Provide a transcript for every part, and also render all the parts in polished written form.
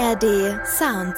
ARD Sounds.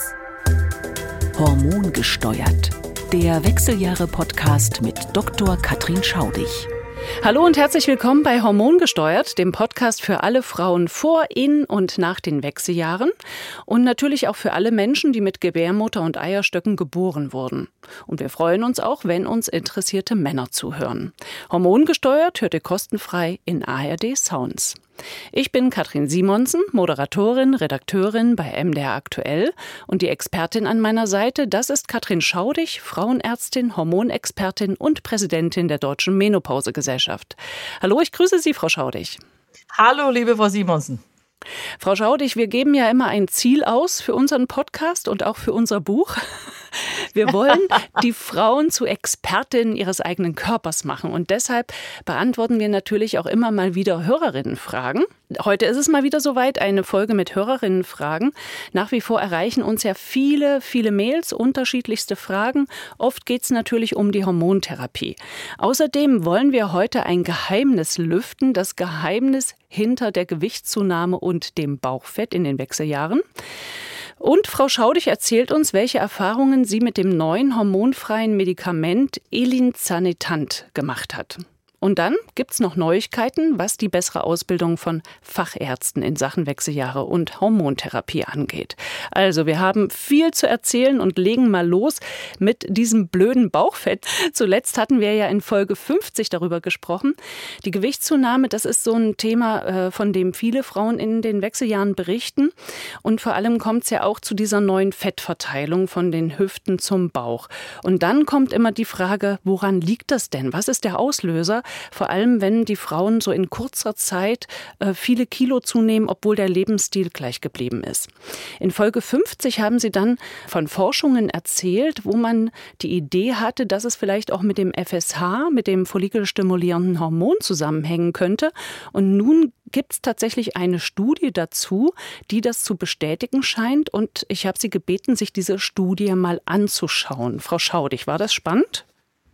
Hormongesteuert. Der Wechseljahre-Podcast mit Dr. Katrin Schaudig. Hallo und herzlich willkommen bei Hormongesteuert, dem Podcast für alle Frauen vor, in und nach den Wechseljahren und natürlich auch für alle Menschen, die mit Gebärmutter und Eierstöcken geboren wurden. Und wir freuen uns auch, wenn uns interessierte Männer zuhören. Hormongesteuert hört ihr kostenfrei in ARD Sounds. Ich bin Katrin Simonsen, Moderatorin, Redakteurin bei MDR Aktuell und die Expertin an meiner Seite, das ist Katrin Schaudig, Frauenärztin, Hormonexpertin und Präsidentin der Deutschen Menopausegesellschaft. Hallo, ich grüße Sie, Frau Schaudig. Hallo, liebe Frau Simonsen. Frau Schaudig, wir geben ja immer ein Ziel aus für unseren Podcast und auch für unser Buch. Wir wollen die Frauen zu Expertinnen ihres eigenen Körpers machen und deshalb beantworten wir natürlich auch immer mal wieder Hörerinnenfragen. Heute ist es mal wieder soweit, eine Folge mit Hörerinnenfragen. Nach wie vor erreichen uns ja viele Mails, unterschiedlichste Fragen. Oft geht es natürlich um die Hormontherapie. Außerdem wollen wir heute ein Geheimnis lüften, das Geheimnis hinter der Gewichtszunahme und dem Bauchfett in den Wechseljahren. Und Frau Schaudig erzählt uns, welche Erfahrungen sie mit dem neuen hormonfreien Medikament Elinzanetant gemacht hat. Und dann gibt's noch Neuigkeiten, was die bessere Ausbildung von Fachärzten in Sachen Wechseljahre und Hormontherapie angeht. Also wir haben viel zu erzählen und legen mal los mit diesem blöden Bauchfett. Zuletzt hatten wir ja in Folge 50 darüber gesprochen. Die Gewichtszunahme, das ist so ein Thema, von dem viele Frauen in den Wechseljahren berichten. Und vor allem kommt es ja auch zu dieser neuen Fettverteilung von den Hüften zum Bauch. Und dann kommt immer die Frage, woran liegt das denn? Was ist der Auslöser? Vor allem, wenn die Frauen so in kurzer Zeit viele Kilo zunehmen, obwohl der Lebensstil gleich geblieben ist. In Folge 50 haben Sie dann von Forschungen erzählt, wo man die Idee hatte, dass es vielleicht auch mit dem FSH, mit dem follikelstimulierenden Hormon zusammenhängen könnte. Und nun gibt es tatsächlich eine Studie dazu, die das zu bestätigen scheint. Und ich habe Sie gebeten, sich diese Studie mal anzuschauen. Frau Schaudig, war das spannend?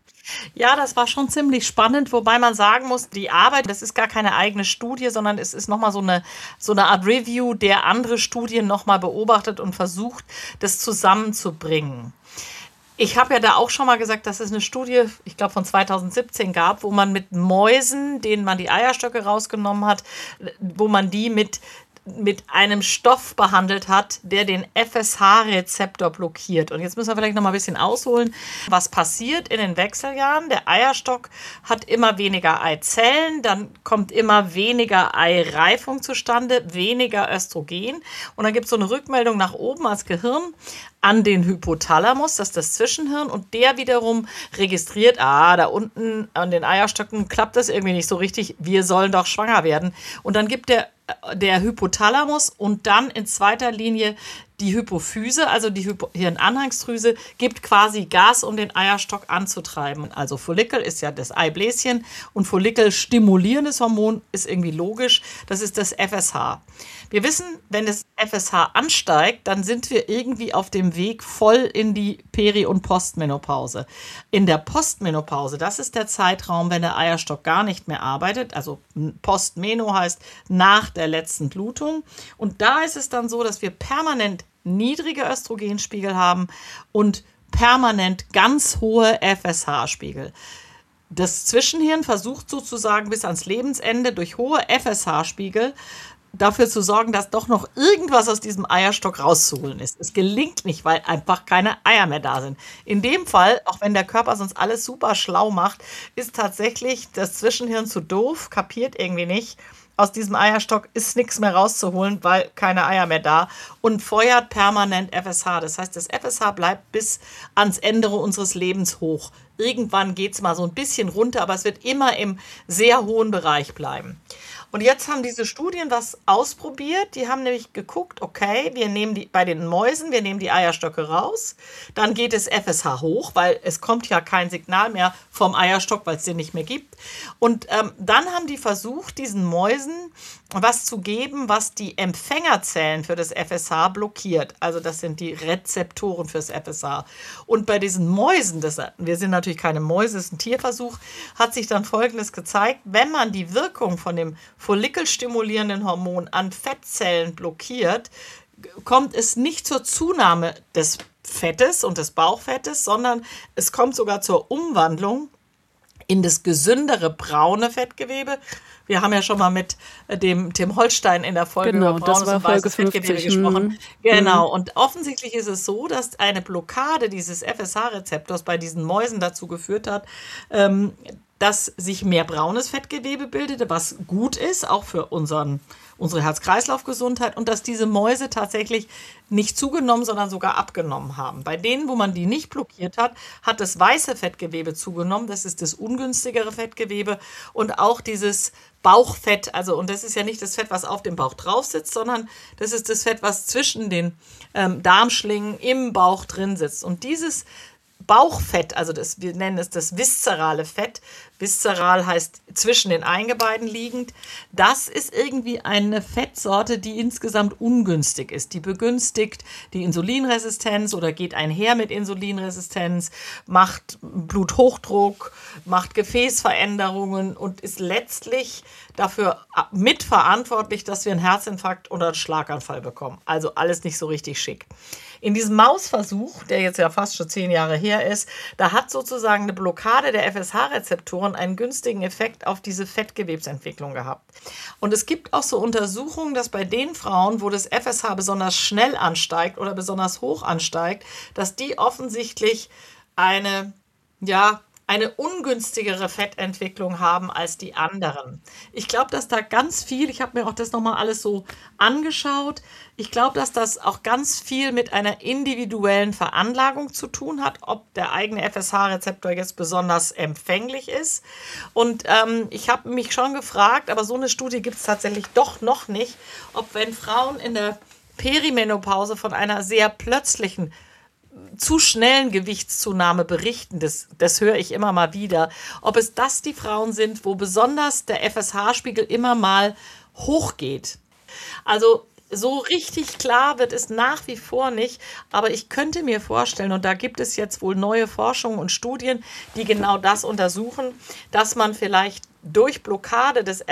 Ja, das war schon ziemlich spannend, wobei man sagen muss, die Arbeit, das ist gar keine eigene Studie, sondern es ist nochmal so eine Art Review, der andere Studien nochmal beobachtet und versucht, das zusammenzubringen. Ich habe ja da auch schon mal gesagt, dass es eine Studie, ich glaube von 2017 gab, wo man mit Mäusen, denen man die Eierstöcke rausgenommen hat, wo man die mit einem Stoff behandelt hat, der den FSH-Rezeptor blockiert. Und jetzt müssen wir vielleicht noch mal ein bisschen ausholen, was passiert in den Wechseljahren. Der Eierstock hat immer weniger Eizellen, dann kommt immer weniger Eireifung zustande, weniger Östrogen. Und dann gibt es so eine Rückmeldung nach oben als Gehirn an den Hypothalamus, das ist das Zwischenhirn, und der wiederum registriert, da unten an den Eierstöcken klappt das irgendwie nicht so richtig, wir sollen doch schwanger werden. Und dann gibt der Hypothalamus und dann in zweiter Linie die Hypophyse, also die Hirnanhangsdrüse, gibt quasi Gas, um den Eierstock anzutreiben. Also Follikel ist ja das Eibläschen und follikelstimulierendes Hormon ist irgendwie logisch, das ist das FSH. Wir wissen, wenn das FSH ansteigt, dann sind wir irgendwie auf dem Weg voll in die Peri- und Postmenopause. In der Postmenopause, das ist der Zeitraum, wenn der Eierstock gar nicht mehr arbeitet, also Postmeno heißt nach der letzten Blutung. Und da ist es dann so, dass wir permanent niedrige Östrogenspiegel haben und permanent ganz hohe FSH-Spiegel. Das Zwischenhirn versucht sozusagen bis ans Lebensende durch hohe FSH-Spiegel dafür zu sorgen, dass doch noch irgendwas aus diesem Eierstock rauszuholen ist. Es gelingt nicht, weil einfach keine Eier mehr da sind. In dem Fall, auch wenn der Körper sonst alles super schlau macht, ist tatsächlich das Zwischenhirn zu doof, kapiert irgendwie nicht. Aus diesem Eierstock ist nichts mehr rauszuholen, weil keine Eier mehr da und feuert permanent FSH. Das heißt, das FSH bleibt bis ans Ende unseres Lebens hoch. Irgendwann geht es mal so ein bisschen runter, aber es wird immer im sehr hohen Bereich bleiben. Und jetzt haben diese Studien was ausprobiert. Die haben nämlich geguckt, okay, wir nehmen bei den Mäusen, wir nehmen die Eierstöcke raus. Dann geht das FSH hoch, weil es kommt ja kein Signal mehr vom Eierstock, weil es den nicht mehr gibt. Und dann haben die versucht, diesen Mäusen was zu geben, was die Empfängerzellen für das FSH blockiert. Also das sind die Rezeptoren fürs FSH. Und bei diesen Mäusen, wir sind natürlich keine Mäuse, es ist ein Tierversuch, hat sich dann Folgendes gezeigt: Wenn man die Wirkung von dem follikelstimulierenden Hormon an Fettzellen blockiert, kommt es nicht zur Zunahme des Fettes und des Bauchfettes, sondern es kommt sogar zur Umwandlung in das gesündere braune Fettgewebe. Wir haben ja schon mal mit dem Tim Holstein in der Folge Genau, über das braunes war und weißes Folge Fettgewebe 50. gesprochen. Genau, und offensichtlich ist es so, dass eine Blockade dieses FSH-Rezeptors bei diesen Mäusen dazu geführt hat, dass sich mehr braunes Fettgewebe bildete, was gut ist, auch für unsere Herz-Kreislauf-Gesundheit, und dass diese Mäuse tatsächlich nicht zugenommen, sondern sogar abgenommen haben. Bei denen, wo man die nicht blockiert hat, hat das weiße Fettgewebe zugenommen. Das ist das ungünstigere Fettgewebe und auch dieses Bauchfett. Also, und das ist ja nicht das Fett, was auf dem Bauch drauf sitzt, sondern das ist das Fett, was zwischen den Darmschlingen im Bauch drin sitzt. Und dieses Bauchfett, also wir nennen es das viszerale Fett. Viszeral heißt zwischen den Eingeweiden liegend. Das ist irgendwie eine Fettsorte, die insgesamt ungünstig ist. Die begünstigt die Insulinresistenz oder geht einher mit Insulinresistenz, macht Bluthochdruck, macht Gefäßveränderungen und ist letztlich dafür mitverantwortlich, dass wir einen Herzinfarkt oder einen Schlaganfall bekommen. Also alles nicht so richtig schick. In diesem Mausversuch, der jetzt ja fast schon 10 Jahre her ist, da hat sozusagen eine Blockade der FSH-Rezeptoren einen günstigen Effekt auf diese Fettgewebsentwicklung gehabt. Und es gibt auch so Untersuchungen, dass bei den Frauen, wo das FSH besonders schnell ansteigt oder besonders hoch ansteigt, dass die offensichtlich eine ungünstigere Fettentwicklung haben als die anderen. Ich glaube, dass da ganz viel, ich habe mir auch das nochmal alles so angeschaut, ich glaube, dass das auch ganz viel mit einer individuellen Veranlagung zu tun hat, ob der eigene FSH-Rezeptor jetzt besonders empfänglich ist. Und ich habe mich schon gefragt, aber so eine Studie gibt es tatsächlich doch noch nicht, ob wenn Frauen in der Perimenopause von einer sehr plötzlichen zu schnellen Gewichtszunahme berichten, das höre ich immer mal wieder, ob es das die Frauen sind, wo besonders der FSH-Spiegel immer mal hochgeht. Also so richtig klar wird es nach wie vor nicht, aber ich könnte mir vorstellen, und da gibt es jetzt wohl neue Forschungen und Studien, die genau das untersuchen, dass man vielleicht durch Blockade des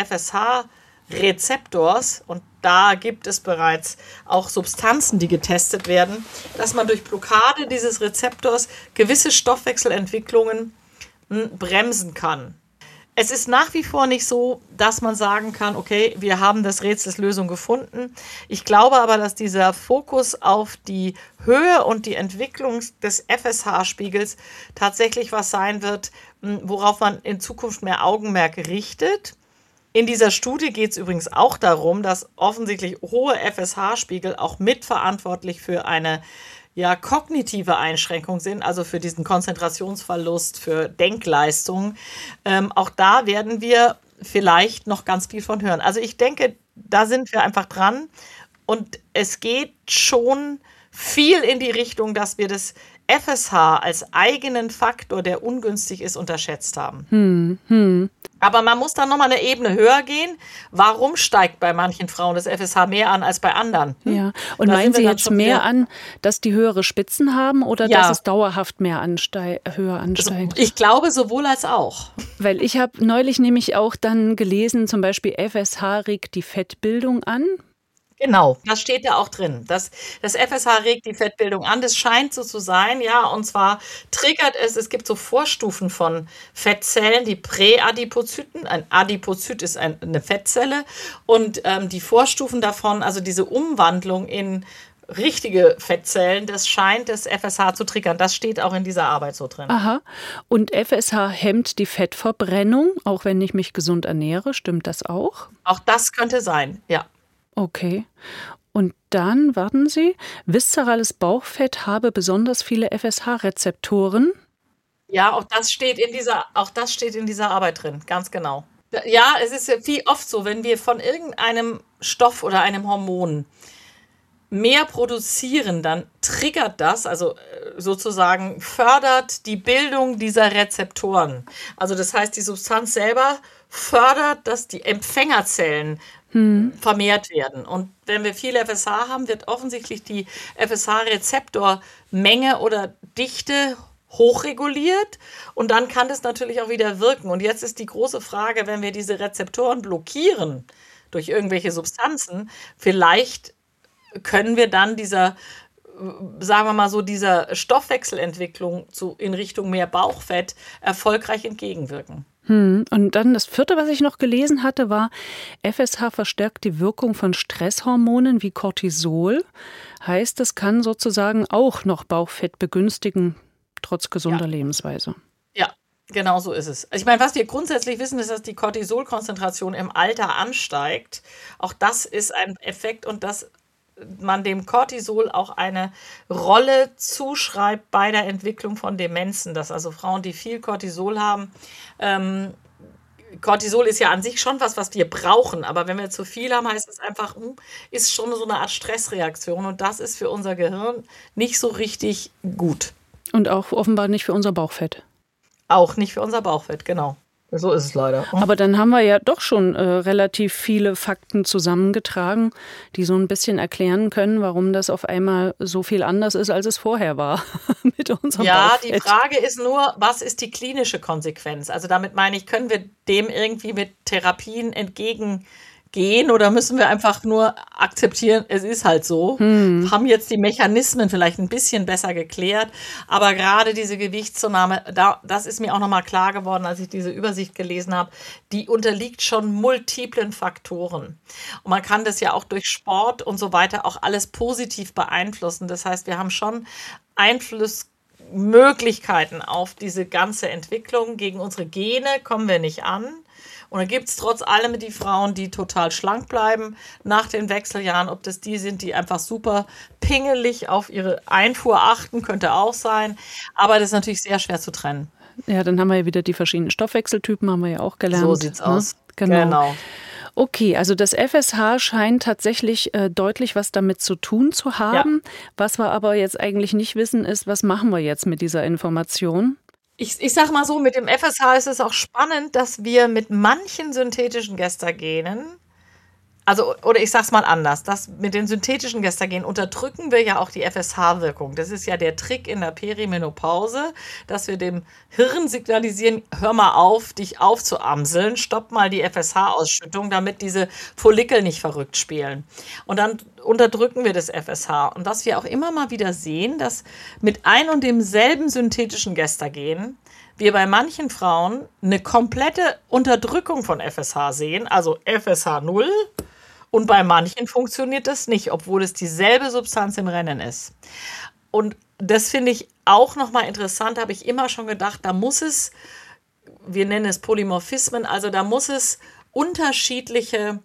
FSH-Rezeptors, und da gibt es bereits auch Substanzen, die getestet werden, dass man durch Blockade dieses Rezeptors gewisse Stoffwechselentwicklungen bremsen kann. Es ist nach wie vor nicht so, dass man sagen kann, okay, wir haben das Rätselslösung gefunden. Ich glaube aber, dass dieser Fokus auf die Höhe und die Entwicklung des FSH-Spiegels tatsächlich was sein wird, worauf man in Zukunft mehr Augenmerk richtet. In dieser Studie geht es übrigens auch darum, dass offensichtlich hohe FSH-Spiegel auch mitverantwortlich für eine kognitive Einschränkung sind, also für diesen Konzentrationsverlust, für Denkleistungen. Auch da werden wir vielleicht noch ganz viel von hören. Also ich denke, da sind wir einfach dran und es geht schon viel in die Richtung, dass wir das FSH als eigenen Faktor, der ungünstig ist, unterschätzt haben. Aber man muss dann nochmal eine Ebene höher gehen. Warum steigt bei manchen Frauen das FSH mehr an als bei anderen? Ja, und meinen Sie jetzt mehr an, dass die höhere Spitzen haben oder dass es dauerhaft mehr höher ansteigt? Ich glaube sowohl als auch. Weil ich habe neulich nämlich auch dann gelesen, zum Beispiel FSH regt die Fettbildung an. Genau, das steht da auch drin. Das FSH regt die Fettbildung an. Das scheint so zu sein, ja. Und zwar triggert es gibt so Vorstufen von Fettzellen, die Präadipozyten. Ein Adipozyt ist eine Fettzelle. Und die Vorstufen davon, also diese Umwandlung in richtige Fettzellen, das scheint das FSH zu triggern. Das steht auch in dieser Arbeit so drin. Aha. Und FSH hemmt die Fettverbrennung, auch wenn ich mich gesund ernähre. Stimmt das auch? Auch das könnte sein, ja. Okay. Und dann, warten Sie, viszerales Bauchfett habe besonders viele FSH-Rezeptoren. Ja, auch das steht in dieser Arbeit drin, ganz genau. Ja, es ist ja wie oft so, wenn wir von irgendeinem Stoff oder einem Hormon mehr produzieren, dann triggert das, also sozusagen fördert die Bildung dieser Rezeptoren. Also das heißt, die Substanz selber fördert, dass die Empfängerzellen vermehrt werden. Und wenn wir viel FSH haben, wird offensichtlich die FSH-Rezeptormenge oder Dichte hochreguliert und dann kann das natürlich auch wieder wirken. Und jetzt ist die große Frage, wenn wir diese Rezeptoren blockieren durch irgendwelche Substanzen, vielleicht können wir dann sagen wir mal so, dieser Stoffwechselentwicklung in Richtung mehr Bauchfett erfolgreich entgegenwirken. Und dann das vierte, was ich noch gelesen hatte, war, FSH verstärkt die Wirkung von Stresshormonen wie Cortisol. Heißt, es kann sozusagen auch noch Bauchfett begünstigen, trotz gesunder Lebensweise. Ja, genau so ist es. Ich meine, was wir grundsätzlich wissen, ist, dass die Cortisolkonzentration im Alter ansteigt. Auch das ist ein Effekt und dass man dem Cortisol auch eine Rolle zuschreibt bei der Entwicklung von Demenzen. Dass also Frauen, die viel Cortisol haben, Cortisol ist ja an sich schon was wir brauchen, aber wenn wir zu viel haben, heißt es einfach, ist schon so eine Art Stressreaktion und das ist für unser Gehirn nicht so richtig gut. Und auch offenbar nicht für unser Bauchfett. Auch nicht für unser Bauchfett, genau. So ist es leider. Aber dann haben wir ja doch schon relativ viele Fakten zusammengetragen, die so ein bisschen erklären können, warum das auf einmal so viel anders ist, als es vorher war mit unserem Bauchfett. Die Frage ist nur, was ist die klinische Konsequenz? Also damit meine ich, können wir dem irgendwie mit Therapien entgegengehen oder müssen wir einfach nur akzeptieren, es ist halt so. Haben jetzt die Mechanismen vielleicht ein bisschen besser geklärt, aber gerade diese Gewichtszunahme, das ist mir auch nochmal klar geworden, als ich diese Übersicht gelesen habe, die unterliegt schon multiplen Faktoren. Und man kann das ja auch durch Sport und so weiter auch alles positiv beeinflussen. Das heißt, wir haben schon Einflussmöglichkeiten auf diese ganze Entwicklung. Gegen unsere Gene kommen wir nicht an. Und dann gibt es trotz allem die Frauen, die total schlank bleiben nach den Wechseljahren. Ob das die sind, die einfach super pingelig auf ihre Einfuhr achten, könnte auch sein. Aber das ist natürlich sehr schwer zu trennen. Ja, dann haben wir ja wieder die verschiedenen Stoffwechseltypen, haben wir ja auch gelernt. So sieht's aus. Genau. Okay, also das FSH scheint tatsächlich deutlich was damit zu tun zu haben. Ja. Was wir aber jetzt eigentlich nicht wissen, ist, was machen wir jetzt mit dieser Information? Ich sag mal so, mit dem FSH ist es auch spannend, dass wir mit manchen synthetischen Gestagenen, oder ich sag's mal anders, dass mit den synthetischen Gestagenen unterdrücken wir ja auch die FSH-Wirkung. Das ist ja der Trick in der Perimenopause, dass wir dem Hirn signalisieren, hör mal auf, dich aufzuamseln, stopp mal die FSH-Ausschüttung, damit diese Follikel nicht verrückt spielen. Und dann unterdrücken wir das FSH. Und was wir auch immer mal wieder sehen, dass mit ein und demselben synthetischen Gestagen wir bei manchen Frauen eine komplette Unterdrückung von FSH sehen, also FSH 0. Und bei manchen funktioniert das nicht, obwohl es dieselbe Substanz im Rennen ist. Und das finde ich auch nochmal interessant, habe ich immer schon gedacht, da muss es, wir nennen es Polymorphismen, also da muss es unterschiedliche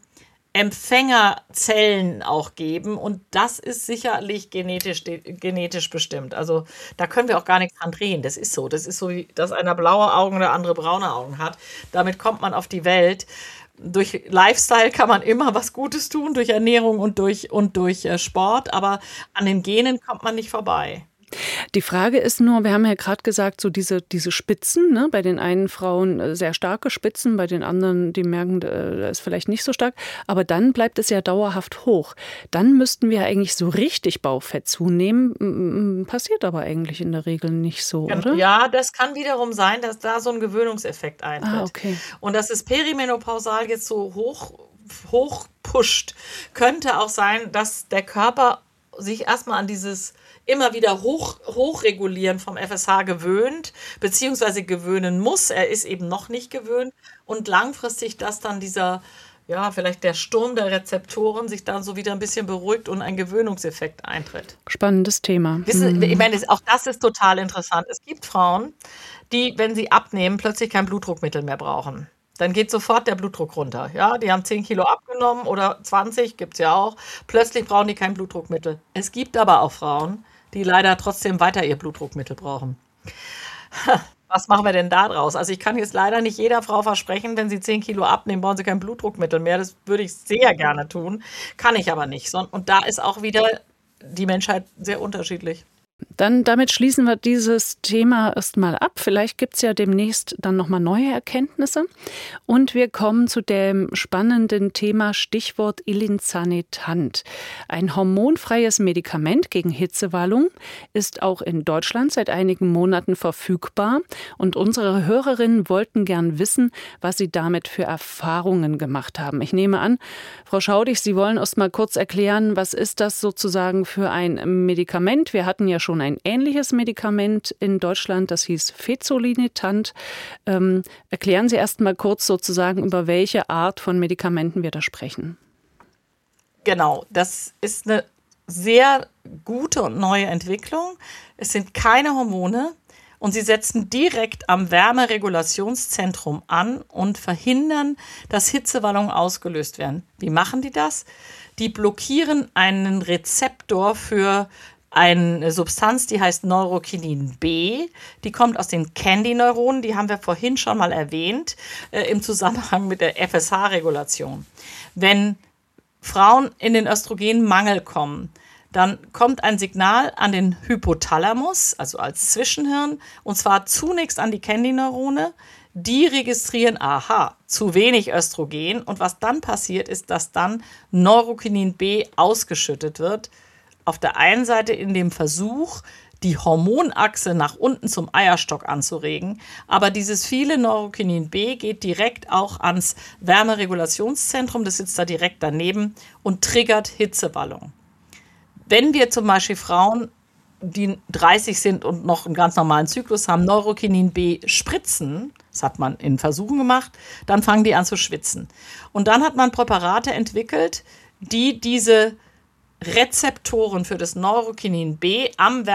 Empfängerzellen auch geben und das ist sicherlich genetisch bestimmt. Also da können wir auch gar nichts dran drehen. Das ist so. Das ist so, wie dass einer blaue Augen oder andere braune Augen hat. Damit kommt man auf die Welt. Durch Lifestyle kann man immer was Gutes tun, durch Ernährung und durch Sport, aber an den Genen kommt man nicht vorbei. Die Frage ist nur, wir haben ja gerade gesagt, so diese Spitzen, ne? Bei den einen Frauen sehr starke Spitzen, bei den anderen, die merken, das ist vielleicht nicht so stark, aber dann bleibt es ja dauerhaft hoch. Dann müssten wir eigentlich so richtig Bauchfett zunehmen, passiert aber eigentlich in der Regel nicht so, oder? Ja, das kann wiederum sein, dass da so ein Gewöhnungseffekt eintritt. Ah, okay. Und dass es perimenopausal jetzt so hoch pusht, könnte auch sein, dass der Körper sich erstmal an dieses immer wieder hochregulieren vom FSH gewöhnt, beziehungsweise gewöhnen muss. Er ist eben noch nicht gewöhnt und langfristig, dass dann vielleicht der Sturm der Rezeptoren sich dann so wieder ein bisschen beruhigt und ein Gewöhnungseffekt eintritt. Spannendes Thema. Ich meine, auch das ist total interessant. Es gibt Frauen, die, wenn sie abnehmen, plötzlich kein Blutdruckmittel mehr brauchen. Dann geht sofort der Blutdruck runter. Ja, die haben 10 Kilo abgenommen oder 20, gibt es ja auch. Plötzlich brauchen die kein Blutdruckmittel. Es gibt aber auch Frauen, die leider trotzdem weiter ihr Blutdruckmittel brauchen. Was machen wir denn da draus? Also ich kann jetzt leider nicht jeder Frau versprechen, wenn sie 10 Kilo abnehmen, brauchen sie kein Blutdruckmittel mehr. Das würde ich sehr gerne tun, kann ich aber nicht. Und da ist auch wieder die Menschheit sehr unterschiedlich. Damit schließen wir dieses Thema erstmal ab. Vielleicht gibt es ja demnächst dann nochmal neue Erkenntnisse. Und wir kommen zu dem spannenden Thema Stichwort Elinzanetant. Ein hormonfreies Medikament gegen Hitzewallung ist auch in Deutschland seit einigen Monaten verfügbar. Und unsere Hörerinnen wollten gern wissen, was sie damit für Erfahrungen gemacht haben. Ich nehme an, Frau Schaudig, Sie wollen erst mal kurz erklären, was ist das sozusagen für ein Medikament? Wir hatten ja schon ein ähnliches Medikament in Deutschland, das hieß Fezolinetant. Erklären Sie erst mal kurz sozusagen, über welche Art von Medikamenten wir da sprechen. Genau, das ist eine sehr gute und neue Entwicklung. Es sind keine Hormone und sie setzen direkt am Wärmeregulationszentrum an und verhindern, dass Hitzewallungen ausgelöst werden. Wie machen die das? Die blockieren einen Rezeptor für eine Substanz, die heißt Neurokinin B. Die kommt aus den Candy-Neuronen, die haben wir vorhin schon mal erwähnt, im Zusammenhang mit der FSH-Regulation. Wenn Frauen in den Östrogenmangel kommen, dann kommt ein Signal an den Hypothalamus, also als Zwischenhirn, und zwar zunächst an die Candy-Neurone. Die registrieren, aha, zu wenig Östrogen. Und was dann passiert, ist, dass dann Neurokinin B ausgeschüttet wird. Auf der einen Seite in dem Versuch, die Hormonachse nach unten zum Eierstock anzuregen. Aber dieses viele Neurokinin B geht direkt auch ans Wärmeregulationszentrum, das sitzt da direkt daneben und triggert Hitzewallung. Wenn wir zum Beispiel Frauen, die 30 sind und noch einen ganz normalen Zyklus haben, Neurokinin B spritzen, das hat man in Versuchen gemacht, dann fangen die an zu schwitzen. Und dann hat man Präparate entwickelt, die diese Rezeptoren für das Neurokinin B am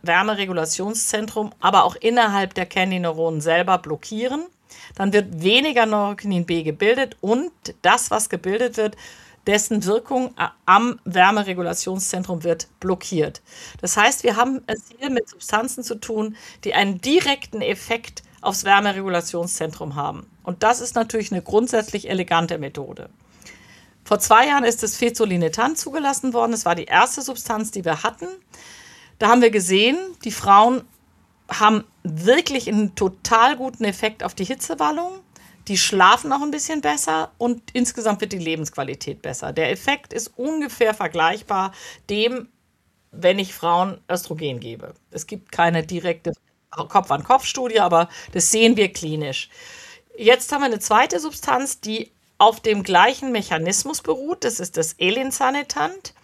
Wärmeregulationszentrum, aber auch innerhalb der Candy-Neuronen selber blockieren. Dann wird weniger Neurokinin B gebildet und das, was gebildet wird, dessen Wirkung am Wärmeregulationszentrum wird blockiert. Das heißt, wir haben es hier mit Substanzen zu tun, die einen direkten Effekt aufs Wärmeregulationszentrum haben. Und das ist natürlich eine grundsätzlich elegante Methode. Vor 2 Jahren ist das Fezolinetant zugelassen worden. Das war die erste Substanz, die wir hatten. Da haben wir gesehen, die Frauen haben wirklich einen total guten Effekt auf die Hitzewallung. Die schlafen auch ein bisschen besser und insgesamt wird die Lebensqualität besser. Der Effekt ist ungefähr vergleichbar dem, wenn ich Frauen Östrogen gebe. Es gibt keine direkte Kopf-an-Kopf-Studie, aber das sehen wir klinisch. Jetzt haben wir eine zweite Substanz, die auf dem gleichen Mechanismus beruht. Das ist das Elinzanetant.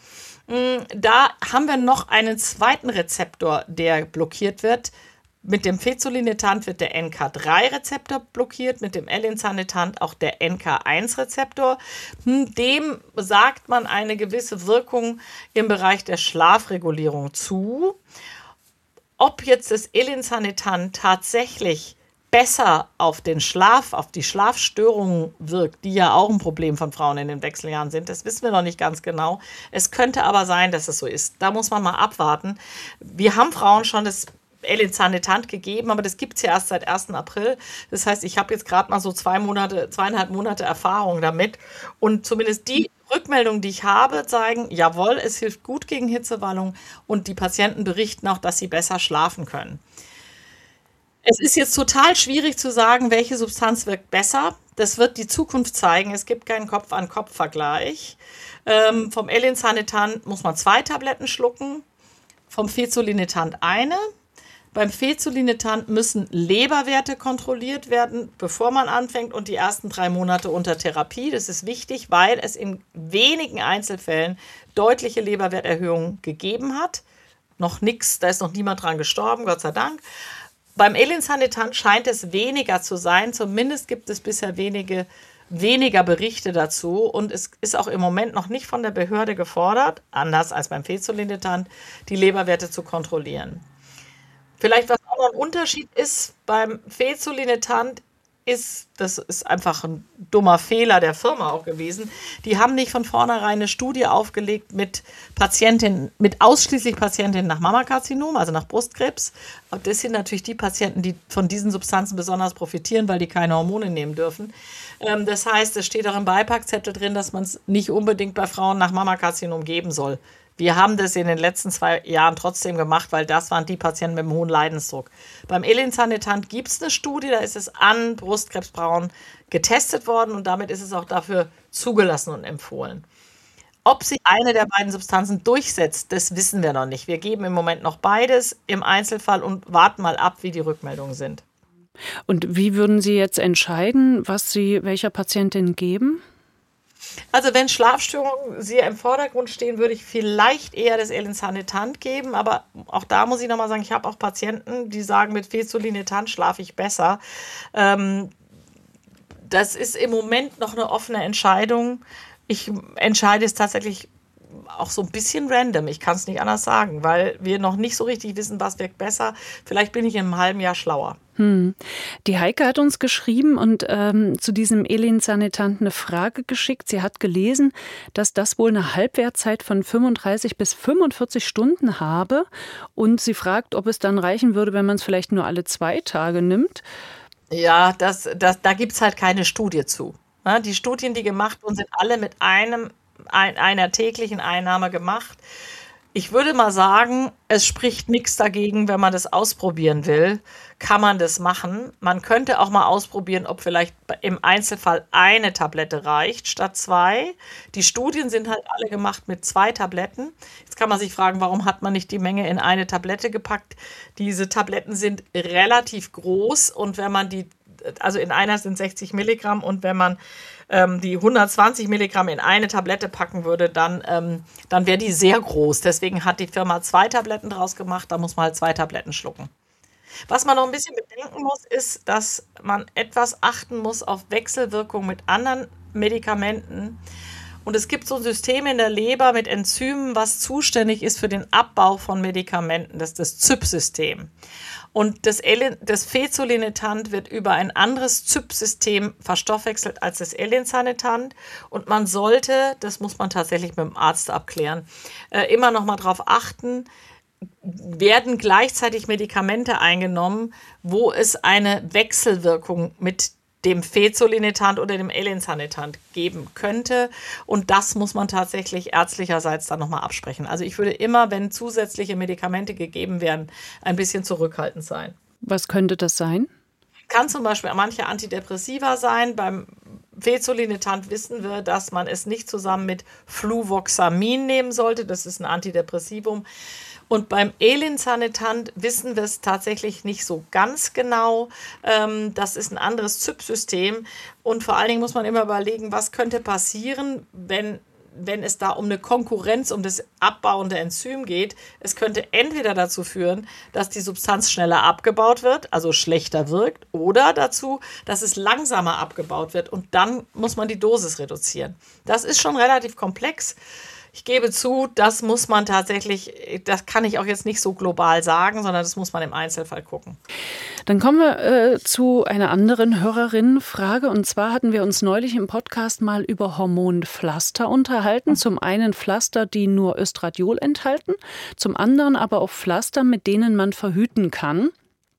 Da haben wir noch einen zweiten Rezeptor, der blockiert wird. Mit dem Fezolinetant wird der NK3-Rezeptor blockiert, mit dem Elinzanetant auch der NK1-Rezeptor. Dem sagt man eine gewisse Wirkung im Bereich der Schlafregulierung zu. Ob jetzt das Elinzanetant tatsächlich besser auf den Schlaf, auf die Schlafstörungen wirkt, die ja auch ein Problem von Frauen in den Wechseljahren sind, das wissen wir noch nicht ganz genau. Es könnte aber sein, dass es so ist. Da muss man mal abwarten. Wir haben Frauen schon das Elinzanetant gegeben, aber das gibt es ja erst seit 1. April. Das heißt, ich habe jetzt gerade mal so 2,5 Monate Erfahrung damit. Und zumindest die Rückmeldungen, die ich habe, zeigen, jawohl, es hilft gut gegen Hitzewallung und die Patienten berichten auch, dass sie besser schlafen können. Es ist jetzt total schwierig zu sagen, welche Substanz wirkt besser. Das wird die Zukunft zeigen. Es gibt keinen Kopf-an-Kopf-Vergleich. Vom Elinzanetant muss man 2 Tabletten schlucken, vom Fezolinetant eine. Beim Fezolinetant müssen Leberwerte kontrolliert werden, bevor man anfängt und die ersten 3 Monate unter Therapie. Das ist wichtig, weil es in wenigen Einzelfällen deutliche Leberwerterhöhungen gegeben hat. Noch nichts, da ist noch niemand dran gestorben, Gott sei Dank. Beim Elinzanetant scheint es weniger zu sein, zumindest gibt es bisher weniger Berichte dazu und es ist auch im Moment noch nicht von der Behörde gefordert, anders als beim Fezolinetant, die Leberwerte zu kontrollieren. Vielleicht was auch noch ein Unterschied ist, beim Fezolinetant das ist einfach ein dummer Fehler der Firma auch gewesen. Die haben nicht von vornherein eine Studie aufgelegt mit ausschließlich Patientinnen nach Mammakarzinom, also nach Brustkrebs. Und das sind natürlich die Patienten, die von diesen Substanzen besonders profitieren, weil die keine Hormone nehmen dürfen. Das heißt, es steht auch im Beipackzettel drin, dass man es nicht unbedingt bei Frauen nach Mammakarzinom geben soll. Wir haben das in den letzten 2 Jahren trotzdem gemacht, weil das waren die Patienten mit einem hohen Leidensdruck. Beim Elinzanetant gibt es eine Studie, da ist es an Brustkrebsfrauen getestet worden und damit ist es auch dafür zugelassen und empfohlen. Ob sich eine der beiden Substanzen durchsetzt, das wissen wir noch nicht. Wir geben im Moment noch beides im Einzelfall und warten mal ab, wie die Rückmeldungen sind. Und wie würden Sie jetzt entscheiden, was Sie welcher Patientin geben? Also wenn Schlafstörungen sehr im Vordergrund stehen, würde ich vielleicht eher das Elinzanetant geben. Aber auch da muss ich nochmal sagen, ich habe auch Patienten, die sagen, mit Fezolinetant schlafe ich besser. Das ist im Moment noch eine offene Entscheidung. Ich entscheide es tatsächlich auch so ein bisschen random. Ich kann es nicht anders sagen, weil wir noch nicht so richtig wissen, was wirkt besser. Vielleicht bin ich in einem halben Jahr schlauer. Die Heike hat uns geschrieben und zu diesem Elinzanetant eine Frage geschickt. Sie hat gelesen, dass das wohl eine Halbwertzeit von 35 bis 45 Stunden habe. Und sie fragt, ob es dann reichen würde, wenn man es vielleicht nur alle 2 Tage nimmt. Ja, da gibt es halt keine Studie zu. Ja, die Studien, die gemacht wurden, sind alle mit einer täglichen Einnahme gemacht. Ich würde mal sagen, es spricht nichts dagegen, wenn man das ausprobieren will, kann man das machen. Man könnte auch mal ausprobieren, ob vielleicht im Einzelfall eine Tablette reicht statt 2. Die Studien sind halt alle gemacht mit 2 Tabletten. Jetzt kann man sich fragen, warum hat man nicht die Menge in eine Tablette gepackt? Diese Tabletten sind relativ groß und wenn man also in einer sind 60 Milligramm und wenn man die 120 Milligramm in eine Tablette packen würde, dann wäre die sehr groß. Deswegen hat die Firma 2 Tabletten draus gemacht, da muss man halt 2 Tabletten schlucken. Was man noch ein bisschen bedenken muss, ist, dass man etwas achten muss auf Wechselwirkung mit anderen Medikamenten. Und es gibt so ein System in der Leber mit Enzymen, was zuständig ist für den Abbau von Medikamenten. Das ist das ZYP-System. Und das Fezolinetant wird über ein anderes ZYP-System verstoffwechselt als das Elinzanetant. Und man sollte, das muss man tatsächlich mit dem Arzt abklären, immer noch mal darauf achten, werden gleichzeitig Medikamente eingenommen, wo es eine Wechselwirkung mit dem Fezolinetant oder dem Elinzanetant geben könnte. Und das muss man tatsächlich ärztlicherseits dann nochmal absprechen. Also ich würde immer, wenn zusätzliche Medikamente gegeben werden, ein bisschen zurückhaltend sein. Was könnte das sein? Kann zum Beispiel manche Antidepressiva sein. Beim Fezolinetant wissen wir, dass man es nicht zusammen mit Fluvoxamin nehmen sollte. Das ist ein Antidepressivum. Und beim Elinzanetant wissen wir es tatsächlich nicht so ganz genau. Das ist ein anderes ZYP-System. Und vor allen Dingen muss man immer überlegen, was könnte passieren, wenn es da um eine Konkurrenz, um das abbauende Enzym geht. Es könnte entweder dazu führen, dass die Substanz schneller abgebaut wird, also schlechter wirkt, oder dazu, dass es langsamer abgebaut wird. Und dann muss man die Dosis reduzieren. Das ist schon relativ komplex. Ich gebe zu, das muss man tatsächlich, das kann ich auch jetzt nicht so global sagen, sondern das muss man im Einzelfall gucken. Dann kommen wir zu einer anderen Hörerinnenfrage. Und zwar hatten wir uns neulich im Podcast mal über Hormonpflaster unterhalten. Zum einen Pflaster, die nur Östradiol enthalten, zum anderen aber auch Pflaster, mit denen man verhüten kann.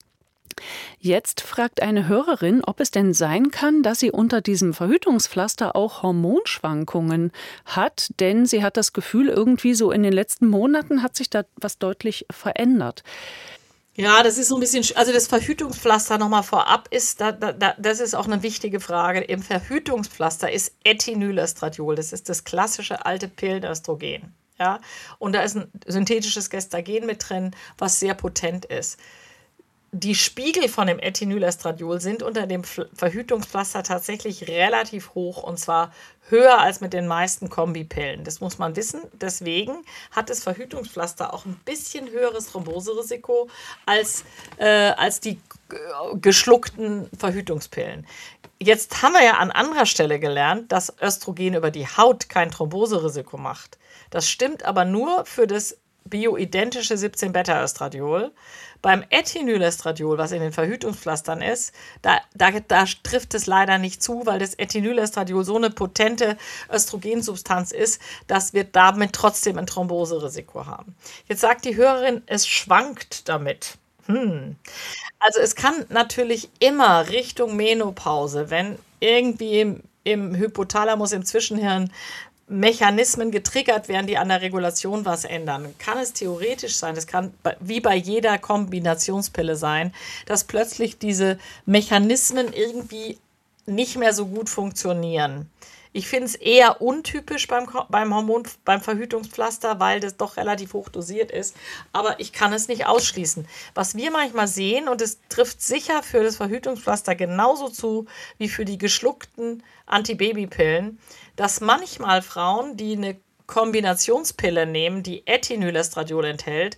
Jetzt fragt eine Hörerin, ob es denn sein kann, dass sie unter diesem Verhütungspflaster auch Hormonschwankungen hat, denn sie hat das Gefühl, irgendwie so in den letzten Monaten hat sich da was deutlich verändert. Ja, das ist so ein bisschen, also das Verhütungspflaster nochmal vorab ist, das ist auch eine wichtige Frage. Im Verhütungspflaster ist Ethinylestradiol, das ist das klassische alte Pillenöstrogen. Ja? Und da ist ein synthetisches Gestagen mit drin, was sehr potent ist. Die Spiegel von dem Ethinylestradiol sind unter dem Verhütungspflaster tatsächlich relativ hoch und zwar höher als mit den meisten Kombipillen. Das muss man wissen. Deswegen hat das Verhütungspflaster auch ein bisschen höheres Thromboserisiko als die geschluckten Verhütungspillen. Jetzt haben wir ja an anderer Stelle gelernt, dass Östrogen über die Haut kein Thromboserisiko macht. Das stimmt aber nur für das bioidentische 17-Beta-Östradiol. Beim Ethinylestradiol, was in den Verhütungspflastern ist, da trifft es leider nicht zu, weil das Ethinylestradiol so eine potente Östrogensubstanz ist, dass wir damit trotzdem ein Thromboserisiko haben. Jetzt sagt die Hörerin, es schwankt damit. Also es kann natürlich immer Richtung Menopause, wenn irgendwie im Hypothalamus, im Zwischenhirn, Mechanismen getriggert werden, die an der Regulation was ändern. Kann es theoretisch sein, das kann wie bei jeder Kombinationspille sein, dass plötzlich diese Mechanismen irgendwie nicht mehr so gut funktionieren. Ich finde es eher untypisch beim Verhütungspflaster, weil das doch relativ hoch dosiert ist. Aber ich kann es nicht ausschließen. Was wir manchmal sehen, und es trifft sicher für das Verhütungspflaster genauso zu wie für die geschluckten Antibabypillen, dass manchmal Frauen, die eine Kombinationspille nehmen, die Ethinylestradiol enthält,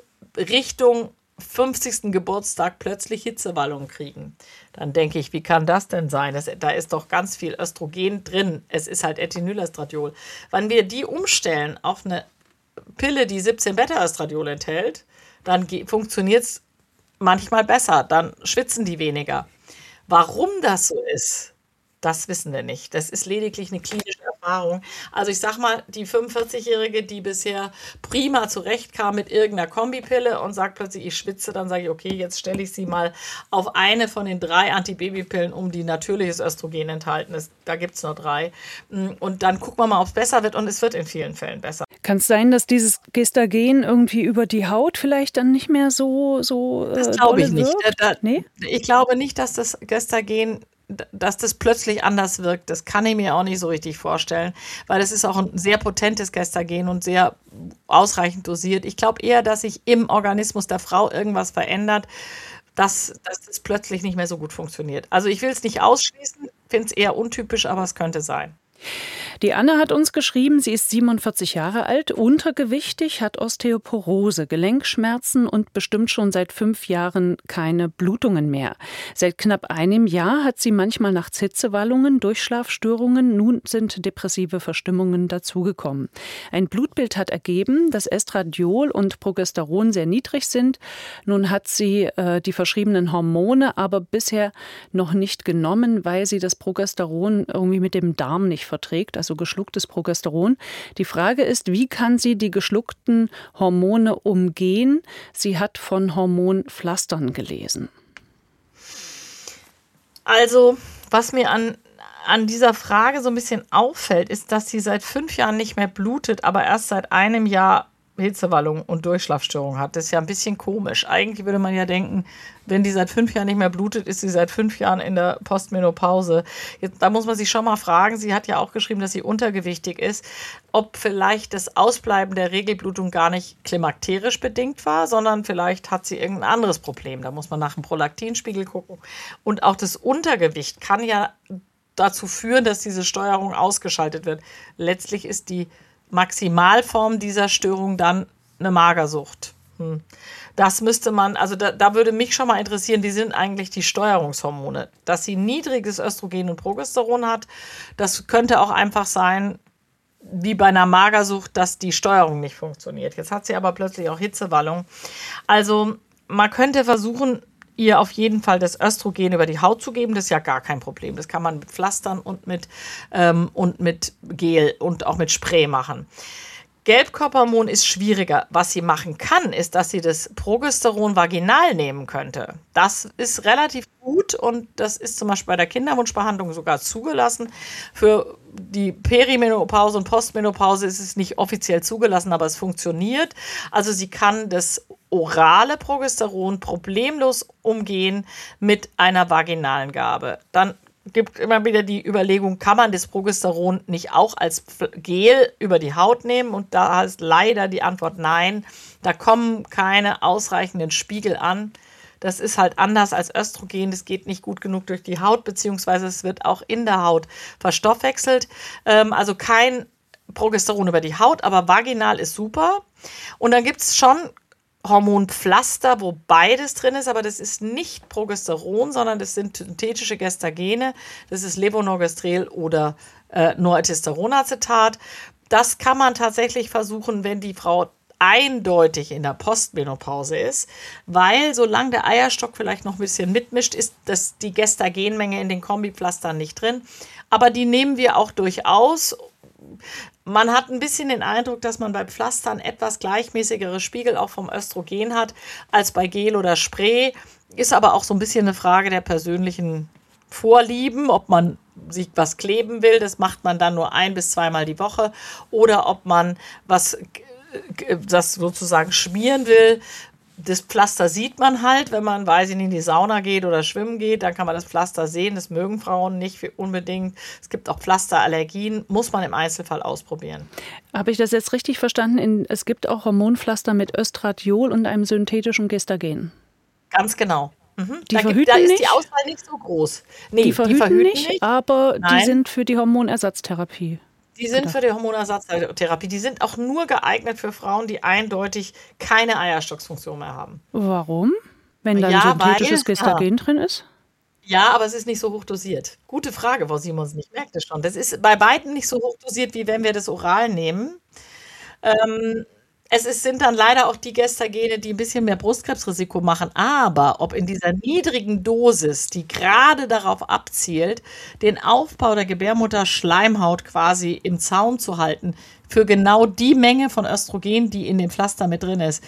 Richtung 50. Geburtstag plötzlich Hitzewallungen kriegen. Dann denke ich, wie kann das denn sein? Da ist doch ganz viel Östrogen drin. Es ist halt Ethinylestradiol. Wenn wir die umstellen auf eine Pille, die 17 Beta-Östradiol enthält, dann funktioniert es manchmal besser. Dann schwitzen die weniger. Warum das so ist, das wissen wir nicht. Das ist lediglich eine klinische Erfahrung. Also ich sag mal, die 45-Jährige, die bisher prima zurechtkam mit irgendeiner Kombipille und sagt plötzlich, ich schwitze, dann sage ich, okay, jetzt stelle ich sie mal auf eine von den 3 Antibabypillen um, die natürliches Östrogen enthalten ist. Da gibt es nur 3. Und dann gucken wir mal, ob es besser wird, und es wird in vielen Fällen besser. Kann es sein, dass dieses Gestagen irgendwie über die Haut vielleicht dann nicht mehr so das glaube ich nicht. Nee? Ich glaube nicht, dass das Gestagen, dass das plötzlich anders wirkt. Das kann ich mir auch nicht so richtig vorstellen, weil es ist auch ein sehr potentes Gestagen und sehr ausreichend dosiert. Ich glaube eher, dass sich im Organismus der Frau irgendwas verändert, dass das plötzlich nicht mehr so gut funktioniert. Also ich will es nicht ausschließen, finde es eher untypisch, aber es könnte sein. Die Anne hat uns geschrieben, sie ist 47 Jahre alt, untergewichtig, hat Osteoporose, Gelenkschmerzen und bestimmt schon seit 5 Jahren keine Blutungen mehr. Seit knapp einem Jahr hat sie manchmal nachts Hitzewallungen, Durchschlafstörungen, nun sind depressive Verstimmungen dazugekommen. Ein Blutbild hat ergeben, dass Estradiol und Progesteron sehr niedrig sind. Nun hat sie die verschriebenen Hormone aber bisher noch nicht genommen, weil sie das Progesteron irgendwie mit dem Darm nicht verträgt, also geschlucktes Progesteron. Die Frage ist, wie kann sie die geschluckten Hormone umgehen? Sie hat von Hormonpflastern gelesen. Also, was mir an dieser Frage so ein bisschen auffällt, ist, dass sie seit 5 Jahren nicht mehr blutet, aber erst seit einem Jahr Hitzewallung und Durchschlafstörung hat. Das ist ja ein bisschen komisch. Eigentlich würde man ja denken, wenn die seit 5 Jahren nicht mehr blutet, ist sie seit 5 Jahren in der Postmenopause. Da muss man sich schon mal fragen, sie hat ja auch geschrieben, dass sie untergewichtig ist, ob vielleicht das Ausbleiben der Regelblutung gar nicht klimakterisch bedingt war, sondern vielleicht hat sie irgendein anderes Problem. Da muss man nach dem Prolaktinspiegel gucken. Und auch das Untergewicht kann ja dazu führen, dass diese Steuerung ausgeschaltet wird. Letztlich ist die Maximalform dieser Störung dann eine Magersucht. Das müsste man, also da würde mich schon mal interessieren, wie sind eigentlich die Steuerungshormone? Dass sie niedriges Östrogen und Progesteron hat, das könnte auch einfach sein, wie bei einer Magersucht, dass die Steuerung nicht funktioniert. Jetzt hat sie aber plötzlich auch Hitzewallung. Also man könnte versuchen, ihr auf jeden Fall das Östrogen über die Haut zu geben. Das ist ja gar kein Problem. Das kann man mit Pflastern und mit Gel und auch mit Spray machen. Gelbkörperhormon ist schwieriger. Was sie machen kann, ist, dass sie das Progesteron vaginal nehmen könnte. Das ist relativ gut und das ist zum Beispiel bei der Kinderwunschbehandlung sogar zugelassen. Für die Perimenopause und Postmenopause ist es nicht offiziell zugelassen, aber es funktioniert. Also sie kann das orale Progesteron problemlos umgehen mit einer vaginalen Gabe. Dann gibt immer wieder die Überlegung, kann man das Progesteron nicht auch als Gel über die Haut nehmen? Und da ist leider die Antwort nein. Da kommen keine ausreichenden Spiegel an. Das ist halt anders als Östrogen. Das geht nicht gut genug durch die Haut, beziehungsweise es wird auch in der Haut verstoffwechselt. Also kein Progesteron über die Haut, aber vaginal ist super. Und dann gibt es schon Hormonpflaster, wo beides drin ist, aber das ist nicht Progesteron, sondern das sind synthetische Gestagene. Das ist Levonorgestrel oder Norethisteronacetat. Das kann man tatsächlich versuchen, wenn die Frau eindeutig in der Postmenopause ist, weil solange der Eierstock vielleicht noch ein bisschen mitmischt, ist die Gestagenmenge in den Kombipflastern nicht drin. Aber die nehmen wir auch durchaus. Man hat ein bisschen den Eindruck, dass man bei Pflastern etwas gleichmäßigere Spiegel auch vom Östrogen hat als bei Gel oder Spray. Ist aber auch so ein bisschen eine Frage der persönlichen Vorlieben, ob man sich was kleben will, das macht man dann nur 1- bis 2-mal die Woche. Oder ob man das sozusagen schmieren will. Das Pflaster sieht man halt, wenn man, weiß ich nicht, in die Sauna geht oder schwimmen geht, dann kann man das Pflaster sehen. Das mögen Frauen nicht unbedingt. Es gibt auch Pflasterallergien, muss man im Einzelfall ausprobieren. Habe ich das jetzt richtig verstanden? Es gibt auch Hormonpflaster mit Östradiol und einem synthetischen Gestagen. Ganz genau. Die Da verhüten ist nicht? die Auswahl nicht so groß. Nee, Die verhüten nicht, aber die sind für die Hormonersatztherapie. Die sind für die Hormonersatztherapie. Die sind auch nur geeignet für Frauen, die eindeutig keine Eierstocksfunktion mehr haben. Warum? Wenn da ein Ja, synthetisches Gestagen drin ist? Ja, aber es ist nicht so hoch dosiert. Gute Frage, Frau Simons, ich merke das schon. Das ist bei weitem nicht so hoch dosiert, wie wenn wir das oral nehmen. Sind dann leider auch die Gestagene, die ein bisschen mehr Brustkrebsrisiko machen. Aber ob in dieser niedrigen Dosis, die gerade darauf abzielt, den Aufbau der Gebärmutterschleimhaut quasi im Zaum zu halten, für genau die Menge von Östrogen, die in dem Pflaster mit drin ist,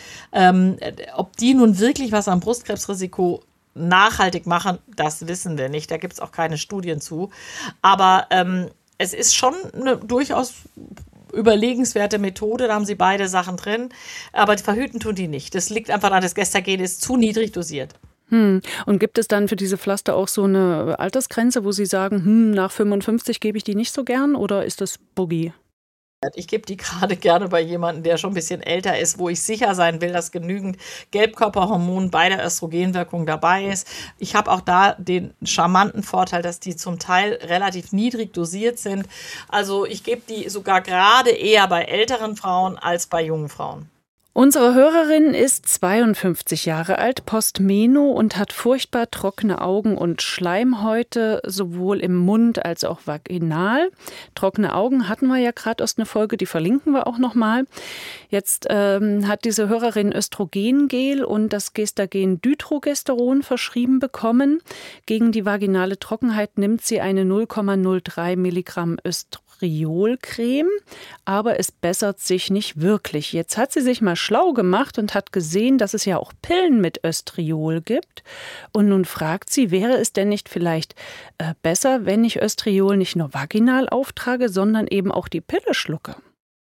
ob die nun wirklich was am Brustkrebsrisiko nachhaltig machen, das wissen wir nicht. Da gibt es auch keine Studien zu. Aber es ist schon eine durchaus überlegenswerte Methode, da haben sie beide Sachen drin, aber verhüten tun die nicht. Das liegt einfach daran, das Gestagen ist zu niedrig dosiert. Und gibt es dann für diese Pflaster auch so eine Altersgrenze, wo Sie sagen, nach 55 gebe ich die nicht so gern, oder ist das Boogie? Ich gebe die gerade gerne bei jemandem, der schon ein bisschen älter ist, wo ich sicher sein will, dass genügend Gelbkörperhormon bei der Östrogenwirkung dabei ist. Ich habe auch da den charmanten Vorteil, dass die zum Teil relativ niedrig dosiert sind. Also ich gebe die sogar gerade eher bei älteren Frauen als bei jungen Frauen. Unsere Hörerin ist 52 Jahre alt, postmeno und hat furchtbar trockene Augen und Schleimhäute, sowohl im Mund als auch vaginal. Trockene Augen hatten wir ja gerade aus einer Folge, die verlinken wir auch nochmal. Jetzt hat diese Hörerin Östrogengel und das Gestagen Dydrogesteron verschrieben bekommen. Gegen die vaginale Trockenheit nimmt sie eine 0,03 Milligramm Östriolcreme, aber es bessert sich nicht wirklich. Jetzt hat sie sich mal schlau gemacht und hat gesehen, dass es ja auch Pillen mit Östriol gibt. Und nun fragt sie, wäre es denn nicht vielleicht besser, wenn ich Östriol nicht nur vaginal auftrage, sondern eben auch die Pille schlucke?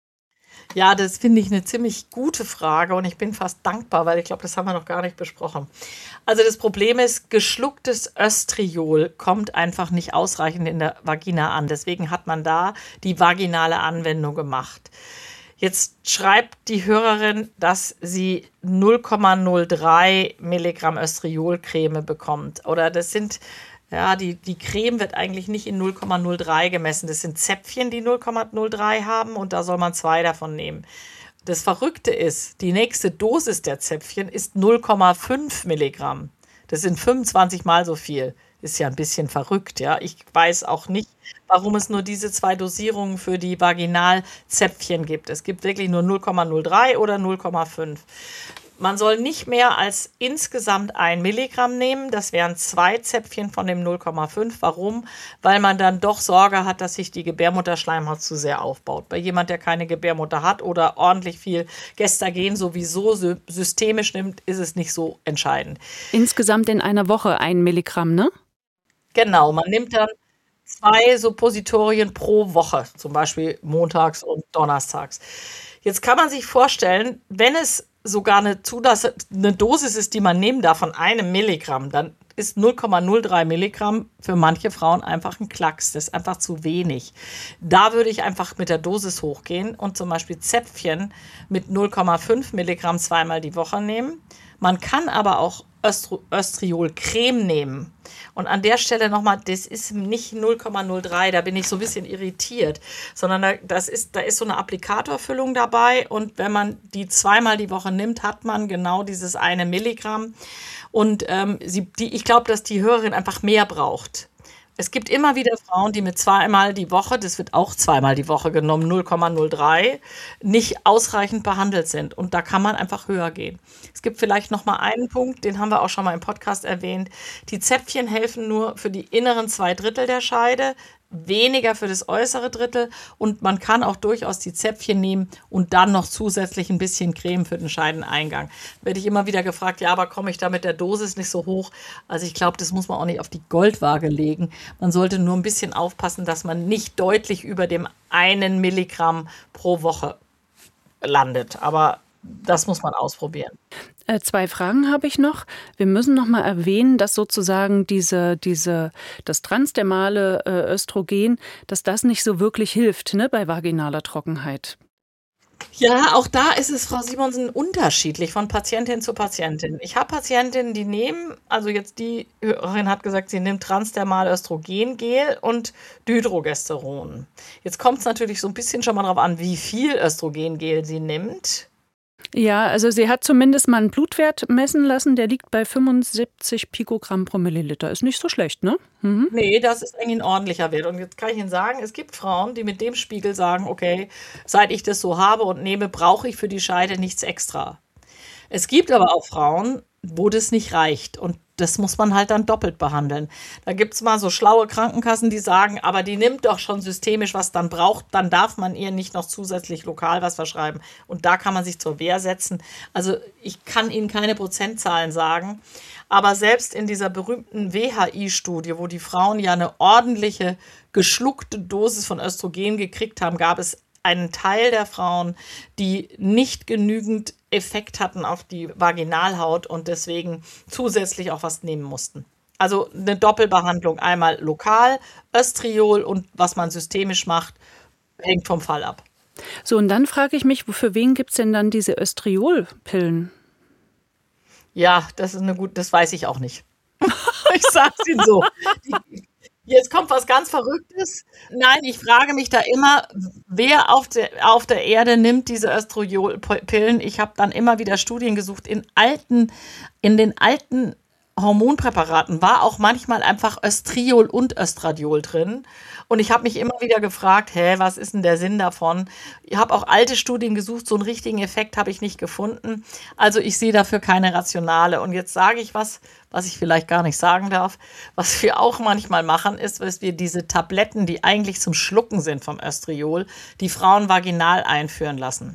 Ja, das finde ich eine ziemlich gute Frage und ich bin fast dankbar, weil ich glaube, das haben wir noch gar nicht besprochen. Also das Problem ist, geschlucktes Östriol kommt einfach nicht ausreichend in der Vagina an. Deswegen hat man da die vaginale Anwendung gemacht. Jetzt schreibt die Hörerin, dass sie 0,03 Milligramm Östriolcreme bekommt. Oder das sind, ja, die Creme wird eigentlich nicht in 0,03 gemessen. Das sind Zäpfchen, die 0,03 haben und da soll man 2 davon nehmen. Das Verrückte ist, die nächste Dosis der Zäpfchen ist 0,5 Milligramm. Das sind 25 Mal so viel. Ist ja ein bisschen verrückt, ja. Ich weiß auch nicht, warum es nur diese 2 Dosierungen für die Vaginalzäpfchen gibt. Es gibt wirklich nur 0,03 oder 0,5. Man soll nicht mehr als insgesamt 1 Milligramm nehmen. Das wären 2 Zäpfchen von dem 0,5. Warum? Weil man dann doch Sorge hat, dass sich die Gebärmutterschleimhaut zu sehr aufbaut. Bei jemand, der keine Gebärmutter hat oder ordentlich viel Gestagen sowieso systemisch nimmt, ist es nicht so entscheidend. Insgesamt in einer Woche 1 Milligramm, ne? Genau, man nimmt dann 2 Suppositorien pro Woche, zum Beispiel montags und donnerstags. Jetzt kann man sich vorstellen, wenn es sogar eine Dosis ist, die man nehmen darf von 1 Milligramm, dann ist 0,03 Milligramm für manche Frauen einfach ein Klacks. Das ist einfach zu wenig. Da würde ich einfach mit der Dosis hochgehen und zum Beispiel Zäpfchen mit 0,5 Milligramm 2-mal die Woche nehmen. Man kann aber auch Östriolcreme nehmen. Und an der Stelle nochmal, das ist nicht 0,03, da bin ich so ein bisschen irritiert, sondern da ist so eine Applikatorfüllung dabei und wenn man die 2-mal die Woche nimmt, hat man genau dieses 1 Milligramm. Und ich glaube, dass die Hörerin einfach mehr braucht. Es gibt immer wieder Frauen, die mit 2-mal die Woche, das wird auch 2-mal die Woche genommen, 0,03, nicht ausreichend behandelt sind. Und da kann man einfach höher gehen. Es gibt vielleicht noch mal einen Punkt, den haben wir auch schon mal im Podcast erwähnt. Die Zäpfchen helfen nur für die inneren 2/3 der Scheide. weniger für das äußere Drittel und man kann auch durchaus die Zäpfchen nehmen und dann noch zusätzlich ein bisschen Creme für den Scheideneingang. Werde ich immer wieder gefragt, ja, aber komme ich da mit der Dosis nicht so hoch? Also ich glaube, das muss man auch nicht auf die Goldwaage legen. Man sollte nur ein bisschen aufpassen, dass man nicht deutlich über dem 1 Milligramm pro Woche landet. Aber das muss man ausprobieren. 2 Fragen habe ich noch. Wir müssen noch mal erwähnen, dass sozusagen das transdermale Östrogen, dass das nicht so wirklich hilft, ne, bei vaginaler Trockenheit. Ja, auch da ist es, Frau Simonsen, unterschiedlich von Patientin zu Patientin. Ich habe Patientinnen, die nehmen, also jetzt die Hörerin hat gesagt, sie nimmt transdermal Östrogengel und Dihydrogesteron. Jetzt kommt es natürlich so ein bisschen schon mal darauf an, wie viel Östrogengel sie nimmt. Ja, also sie hat zumindest mal einen Blutwert messen lassen, der liegt bei 75 Pikogramm pro Milliliter. Ist nicht so schlecht, ne? Mhm. Nee, das ist eigentlich ein ordentlicher Wert. Und jetzt kann ich Ihnen sagen, es gibt Frauen, die mit dem Spiegel sagen, okay, seit ich das so habe und nehme, brauche ich für die Scheide nichts extra. Es gibt aber auch Frauen, wo das nicht reicht. Und das muss man halt dann doppelt behandeln. Da gibt es mal so schlaue Krankenkassen, die sagen, aber die nimmt doch schon systemisch, was dann braucht, dann darf man ihr nicht noch zusätzlich lokal was verschreiben. Und da kann man sich zur Wehr setzen. Also ich kann Ihnen keine Prozentzahlen sagen, aber selbst in dieser berühmten WHI-Studie, wo die Frauen ja eine ordentliche geschluckte Dosis von Östrogen gekriegt haben, gab es einen Teil der Frauen, die nicht genügend Effekt hatten auf die Vaginalhaut und deswegen zusätzlich auch was nehmen mussten. Also eine Doppelbehandlung, einmal lokal, Östriol und was man systemisch macht, hängt vom Fall ab. So, und dann frage ich mich, für wen gibt es denn dann diese Östriolpillen? Ja, das weiß ich auch nicht. Ich sage es Ihnen so. Jetzt kommt was ganz Verrücktes. Nein, ich frage mich da immer, wer auf der Erde nimmt diese Östriolpillen. Ich habe dann immer wieder Studien gesucht. In den alten Hormonpräparaten war auch manchmal einfach Östriol und Östradiol drin. Und ich habe mich immer wieder gefragt, was ist denn der Sinn davon? Ich habe auch alte Studien gesucht, so einen richtigen Effekt habe ich nicht gefunden. Also ich sehe dafür keine Rationale. Und jetzt sage ich was ich vielleicht gar nicht sagen darf. Was wir auch manchmal machen, ist, dass wir diese Tabletten, die eigentlich zum Schlucken sind vom Östriol, die Frauen vaginal einführen lassen.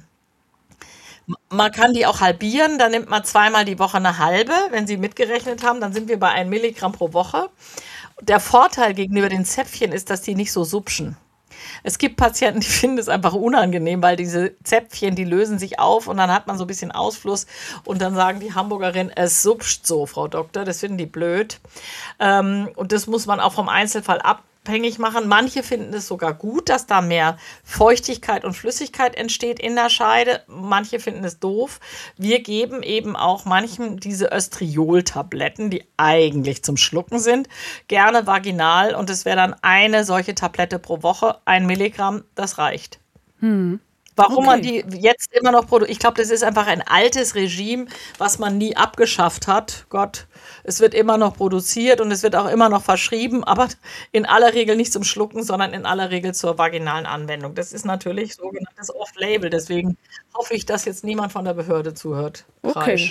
Man kann die auch halbieren, da nimmt man 2-mal die Woche eine halbe. Wenn Sie mitgerechnet haben, dann sind wir bei 1 Milligramm pro Woche. Der Vorteil gegenüber den Zäpfchen ist, dass die nicht so supschen. Es gibt Patienten, die finden es einfach unangenehm, weil diese Zäpfchen, die lösen sich auf und dann hat man so ein bisschen Ausfluss und dann sagen die Hamburgerin, es supscht so, Frau Doktor, das finden die blöd. Und das muss man auch vom Einzelfall abhängig machen. Manche finden es sogar gut, dass da mehr Feuchtigkeit und Flüssigkeit entsteht in der Scheide. Manche finden es doof. Wir geben eben auch manchen diese Östriol-Tabletten, die eigentlich zum Schlucken sind, gerne vaginal. Und es wäre dann eine solche Tablette pro Woche, 1 Milligramm, das reicht. Warum man die jetzt immer noch produziert, ich glaube, das ist einfach ein altes Regime, was man nie abgeschafft hat. Gott, es wird immer noch produziert und es wird auch immer noch verschrieben, aber in aller Regel nicht zum Schlucken, sondern in aller Regel zur vaginalen Anwendung. Das ist natürlich sogenanntes Off-Label, deswegen hoffe ich, dass jetzt niemand von der Behörde zuhört. Okay.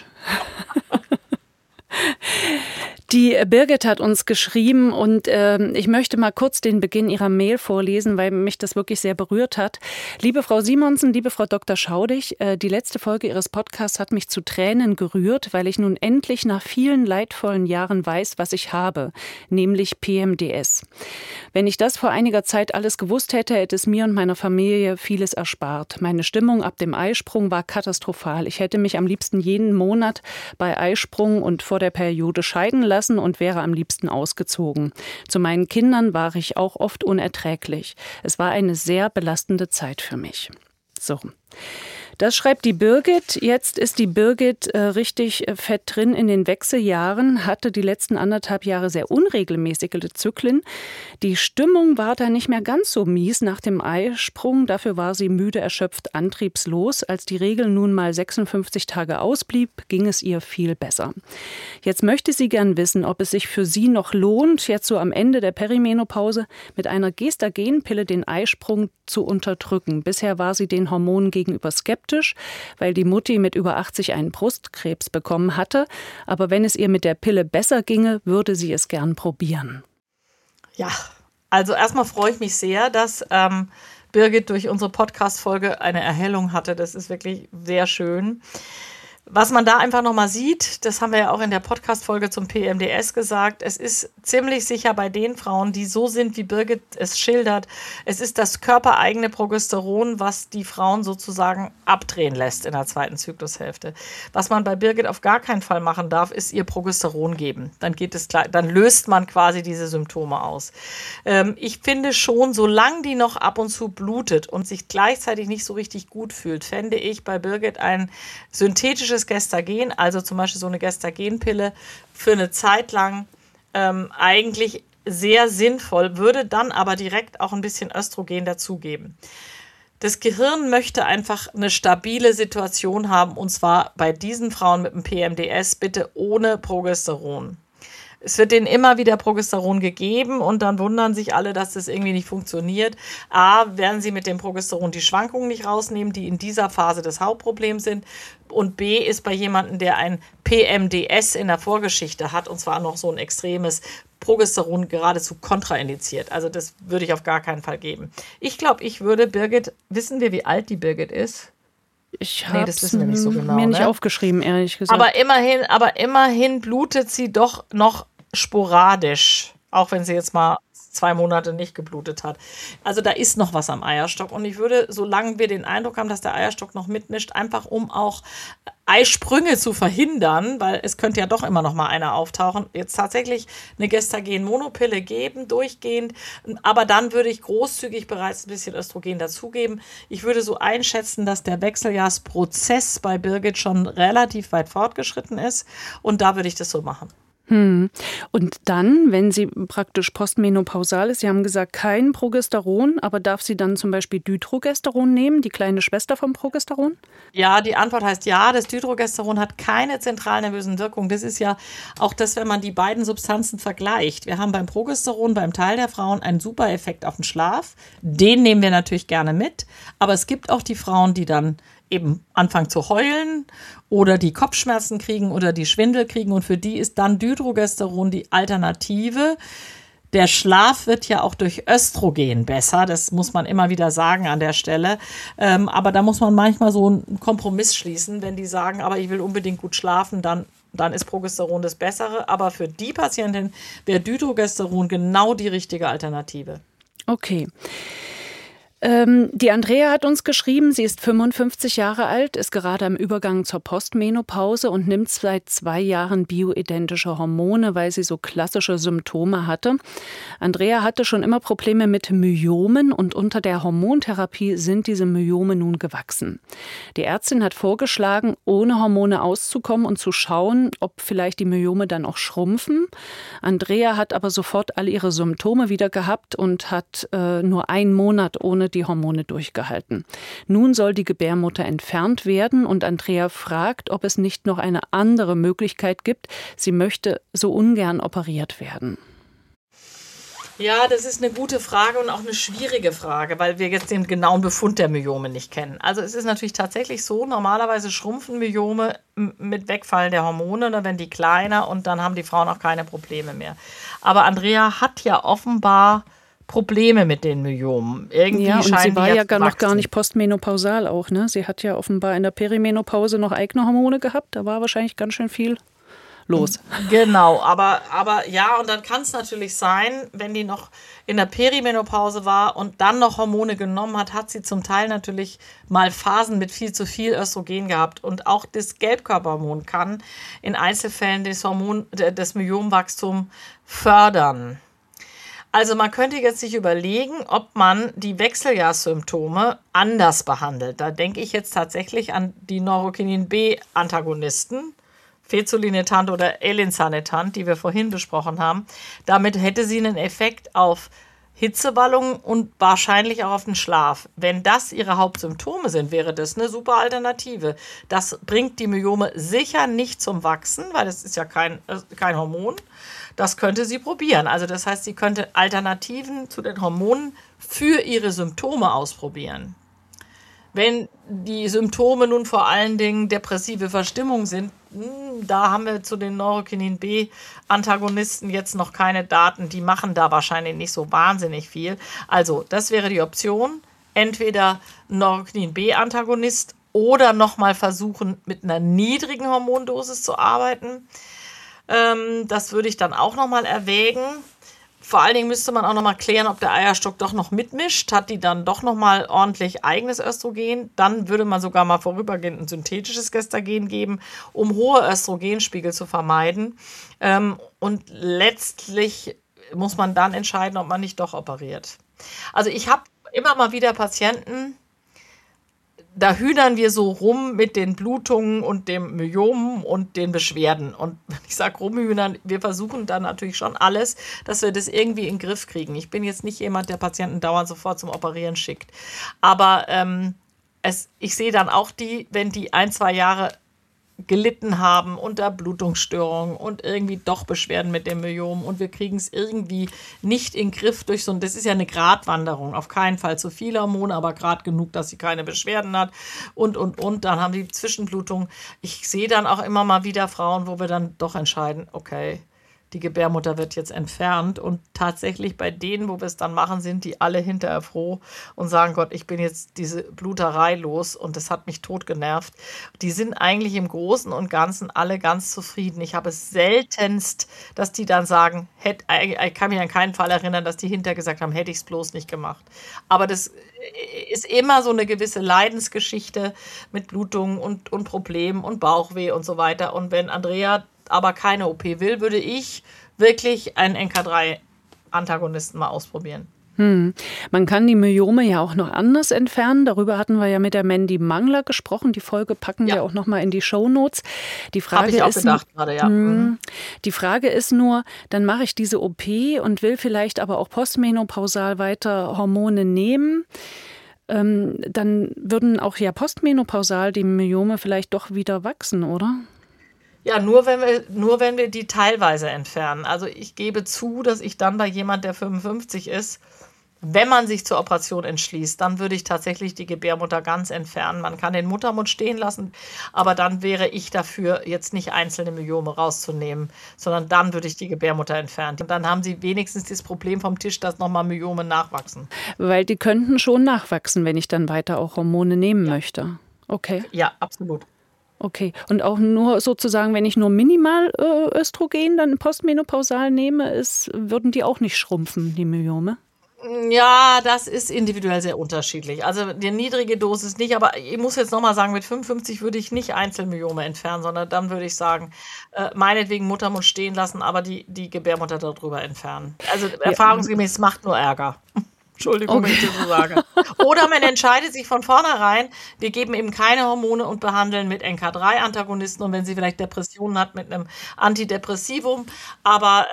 Die Birgit hat uns geschrieben und ich möchte mal kurz den Beginn ihrer Mail vorlesen, weil mich das wirklich sehr berührt hat. Liebe Frau Simonsen, liebe Frau Dr. Schaudig, die letzte Folge Ihres Podcasts hat mich zu Tränen gerührt, weil ich nun endlich nach vielen leidvollen Jahren weiß, was ich habe, nämlich PMDS. Wenn ich das vor einiger Zeit alles gewusst hätte, hätte es mir und meiner Familie vieles erspart. Meine Stimmung ab dem Eisprung war katastrophal. Ich hätte mich am liebsten jeden Monat bei Eisprung und vor der Periode scheiden lassen und wäre am liebsten ausgezogen. Zu meinen Kindern war ich auch oft unerträglich. Es war eine sehr belastende Zeit für mich. So. Das schreibt die Birgit. Jetzt ist die Birgit richtig fett drin in den Wechseljahren, hatte die letzten 1,5 Jahre sehr unregelmäßige Zyklen. Die Stimmung war da nicht mehr ganz so mies nach dem Eisprung. Dafür war sie müde, erschöpft, antriebslos. Als die Regel nun mal 56 Tage ausblieb, ging es ihr viel besser. Jetzt möchte sie gern wissen, ob es sich für sie noch lohnt, jetzt so am Ende der Perimenopause mit einer Gestagenpille den Eisprung zu unterdrücken. Bisher war sie den Hormonen gegenüber skeptisch, weil die Mutti mit über 80 einen Brustkrebs bekommen hatte. Aber wenn es ihr mit der Pille besser ginge, würde sie es gern probieren. Ja, Also erstmal freue ich mich sehr, dass Birgit durch unsere Podcast-Folge eine Erhellung hatte. Das ist wirklich sehr schön. Was man da einfach nochmal sieht, das haben wir ja auch in der Podcast-Folge zum PMDS gesagt, es ist ziemlich sicher bei den Frauen, die so sind, wie Birgit es schildert, es ist das körpereigene Progesteron, was die Frauen sozusagen abdrehen lässt in der zweiten Zyklushälfte. Was man bei Birgit auf gar keinen Fall machen darf, ist ihr Progesteron geben. Dann löst man quasi diese Symptome aus. Ich finde schon, solange die noch ab und zu blutet und sich gleichzeitig nicht so richtig gut fühlt, fände ich bei Birgit ein synthetisches Gestagen, also zum Beispiel so eine Gestagenpille für eine Zeit lang eigentlich sehr sinnvoll, würde dann aber direkt auch ein bisschen Östrogen dazugeben. Das Gehirn möchte einfach eine stabile Situation haben, und zwar bei diesen Frauen mit dem PMDS bitte ohne Progesteron. Es wird denen immer wieder Progesteron gegeben und dann wundern sich alle, dass das irgendwie nicht funktioniert. A, werden sie mit dem Progesteron die Schwankungen nicht rausnehmen, die in dieser Phase das Hauptproblem sind. Und B ist bei jemandem, der ein PMDS in der Vorgeschichte hat, und zwar noch so ein extremes Progesteron geradezu kontraindiziert. Also das würde ich auf gar keinen Fall geben. Ich glaube, ich würde Birgit, wissen wir, wie alt die Birgit ist? Ich habe das wissen wir nicht so genau, mir nicht aufgeschrieben, ehrlich gesagt. Aber immerhin blutet sie doch noch sporadisch, auch wenn sie jetzt mal 2 Monate nicht geblutet hat. Also da ist noch was am Eierstock. Und ich würde, solange wir den Eindruck haben, dass der Eierstock noch mitmischt, einfach um auch Eisprünge zu verhindern, weil es könnte ja doch immer noch mal einer auftauchen, jetzt tatsächlich eine Gestagen-Monopille geben, durchgehend. Aber dann würde ich großzügig bereits ein bisschen Östrogen dazugeben. Ich würde so einschätzen, dass der Wechseljahrsprozess bei Birgit schon relativ weit fortgeschritten ist. Und da würde ich das so machen. Und dann, wenn sie praktisch postmenopausal ist, Sie haben gesagt, kein Progesteron, aber darf sie dann zum Beispiel Dydrogesteron nehmen, die kleine Schwester vom Progesteron? Ja, die Antwort heißt ja. Das Dydrogesteron hat keine zentralnervösen Wirkungen. Das ist ja auch das, wenn man die beiden Substanzen vergleicht. Wir haben beim Progesteron, beim Teil der Frauen, einen super Effekt auf den Schlaf. Den nehmen wir natürlich gerne mit. Aber es gibt auch die Frauen, die dann eben anfangen zu heulen oder die Kopfschmerzen kriegen oder die Schwindel kriegen. Und für die ist dann Dydrogesteron die Alternative. Der Schlaf wird ja auch durch Östrogen besser. Das muss man immer wieder sagen an der Stelle. Aber da muss man manchmal so einen Kompromiss schließen. Wenn die sagen, aber ich will unbedingt gut schlafen, dann ist Progesteron das Bessere. Aber für die Patientin wäre Dydrogesteron genau die richtige Alternative. Okay. Die Andrea hat uns geschrieben, sie ist 55 Jahre alt, ist gerade am Übergang zur Postmenopause und nimmt seit 2 Jahren bioidentische Hormone, weil sie so klassische Symptome hatte. Andrea hatte schon immer Probleme mit Myomen und unter der Hormontherapie sind diese Myome nun gewachsen. Die Ärztin hat vorgeschlagen, ohne Hormone auszukommen und zu schauen, ob vielleicht die Myome dann auch schrumpfen. Andrea hat aber sofort alle ihre Symptome wieder gehabt und hat nur 1 Monat ohne die Hormone durchgehalten. Nun soll die Gebärmutter entfernt werden und Andrea fragt, ob es nicht noch eine andere Möglichkeit gibt. Sie möchte so ungern operiert werden. Ja, das ist eine gute Frage und auch eine schwierige Frage, weil wir jetzt den genauen Befund der Myome nicht kennen. Also es ist natürlich tatsächlich so, normalerweise schrumpfen Myome mit Wegfall der Hormone, dann werden die kleiner und dann haben die Frauen auch keine Probleme mehr. Aber Andrea hat ja offenbar Probleme mit den Myomen. Irgendwie ja, und scheinen sie war die ja zu noch gar wachsen. nicht postmenopausal auch, ne? Sie hat ja offenbar in der Perimenopause noch eigene Hormone gehabt. Da war wahrscheinlich ganz schön viel los. Genau, aber ja, und dann kann es natürlich sein, wenn die noch in der Perimenopause war und dann noch Hormone genommen hat, hat sie zum Teil natürlich mal Phasen mit viel zu viel Östrogen gehabt. Und auch das Gelbkörperhormon kann in Einzelfällen das Myomwachstum fördern. Also man könnte jetzt sich überlegen, ob man die Wechseljahrssymptome anders behandelt. Da denke ich jetzt tatsächlich an die Neurokinin-B-Antagonisten, Fezolinetant oder Elinzanetant, die wir vorhin besprochen haben. Damit hätte sie einen Effekt auf Hitzewallungen und wahrscheinlich auch auf den Schlaf. Wenn das ihre Hauptsymptome sind, wäre das eine super Alternative. Das bringt die Myome sicher nicht zum Wachsen, weil es ist ja kein Hormon. Das könnte sie probieren. Also das heißt, sie könnte Alternativen zu den Hormonen für ihre Symptome ausprobieren. Wenn die Symptome nun vor allen Dingen depressive Verstimmung sind, Da haben wir zu den Neurokinin B-Antagonisten jetzt noch keine Daten. Die machen da wahrscheinlich nicht so wahnsinnig viel. Also, das wäre die Option. Entweder Neurokinin B-Antagonist oder nochmal versuchen, mit einer niedrigen Hormondosis zu arbeiten. Das würde ich dann auch nochmal erwägen. Vor allen Dingen müsste man auch nochmal klären, ob der Eierstock doch noch mitmischt. Hat die dann doch nochmal ordentlich eigenes Östrogen? Dann würde man sogar mal vorübergehend ein synthetisches Gestagen geben, um hohe Östrogenspiegel zu vermeiden. Und letztlich muss man dann entscheiden, ob man nicht doch operiert. Also ich habe immer mal wieder Patienten, da hühnern wir so rum mit den Blutungen und dem Myomen und den Beschwerden. Und wenn ich sage rumhühnern, wir versuchen dann natürlich schon alles, dass wir das irgendwie in den Griff kriegen. Ich bin jetzt nicht jemand, der Patienten dauernd sofort zum Operieren schickt. Aber ich sehe dann auch wenn die 1-2 Jahre gelitten haben unter Blutungsstörungen und irgendwie doch Beschwerden mit dem Myom und wir kriegen es irgendwie nicht in den Griff durch das ist ja eine Gratwanderung, auf keinen Fall zu viele Hormone, aber gerade genug, dass sie keine Beschwerden hat und, dann haben die Zwischenblutung. Ich sehe dann auch immer mal wieder Frauen, wo wir dann doch entscheiden, okay, die Gebärmutter wird jetzt entfernt und tatsächlich bei denen, wo wir es dann machen, sind die alle hinterher froh und sagen, Gott, ich bin jetzt diese Bluterei los und das hat mich tot genervt. Die sind eigentlich im Großen und Ganzen alle ganz zufrieden. Ich habe es seltenst, dass die dann sagen, ich kann mich an keinen Fall erinnern, dass die hinterher gesagt haben, hätte ich es bloß nicht gemacht. Aber das ist immer so eine gewisse Leidensgeschichte mit Blutungen und Problemen und Bauchweh und so weiter. Und wenn Andrea aber keine OP will, würde ich wirklich einen NK3-Antagonisten mal ausprobieren. Man kann die Myome ja auch noch anders entfernen. Darüber hatten wir ja mit der Mandy Mangler gesprochen. Die Folge packen wir auch noch mal in die Shownotes. Die Frage habe ich auch gedacht gerade, ja. Die Frage ist nur, dann mache ich diese OP und will vielleicht aber auch postmenopausal weiter Hormone nehmen. Dann würden auch ja postmenopausal die Myome vielleicht doch wieder wachsen, oder? Ja, nur wenn wir die teilweise entfernen. Also ich gebe zu, dass ich dann bei jemand, der 55 ist, wenn man sich zur Operation entschließt, dann würde ich tatsächlich die Gebärmutter ganz entfernen. Man kann den Muttermund stehen lassen, aber dann wäre ich dafür, jetzt nicht einzelne Myome rauszunehmen, sondern dann würde ich die Gebärmutter entfernen. Und dann haben sie wenigstens das Problem vom Tisch, dass nochmal Myome nachwachsen. Weil die könnten schon nachwachsen, wenn ich dann weiter auch Hormone nehmen möchte. Okay. Ja, absolut. Okay, und auch nur sozusagen, wenn ich nur minimal Östrogen dann postmenopausal nehme, würden die auch nicht schrumpfen, die Myome? Ja, das ist individuell sehr unterschiedlich. Also die niedrige Dosis nicht, aber ich muss jetzt nochmal sagen, mit 55 würde ich nicht Einzelmyome entfernen, sondern dann würde ich sagen, meinetwegen Muttermund stehen lassen, aber die Gebärmutter darüber entfernen. Also erfahrungsgemäß macht nur Ärger. Entschuldigung, wenn ich das so sage. Oder man entscheidet sich von vornherein, wir geben eben keine Hormone und behandeln mit NK3-Antagonisten und wenn sie vielleicht Depressionen hat, mit einem Antidepressivum. Aber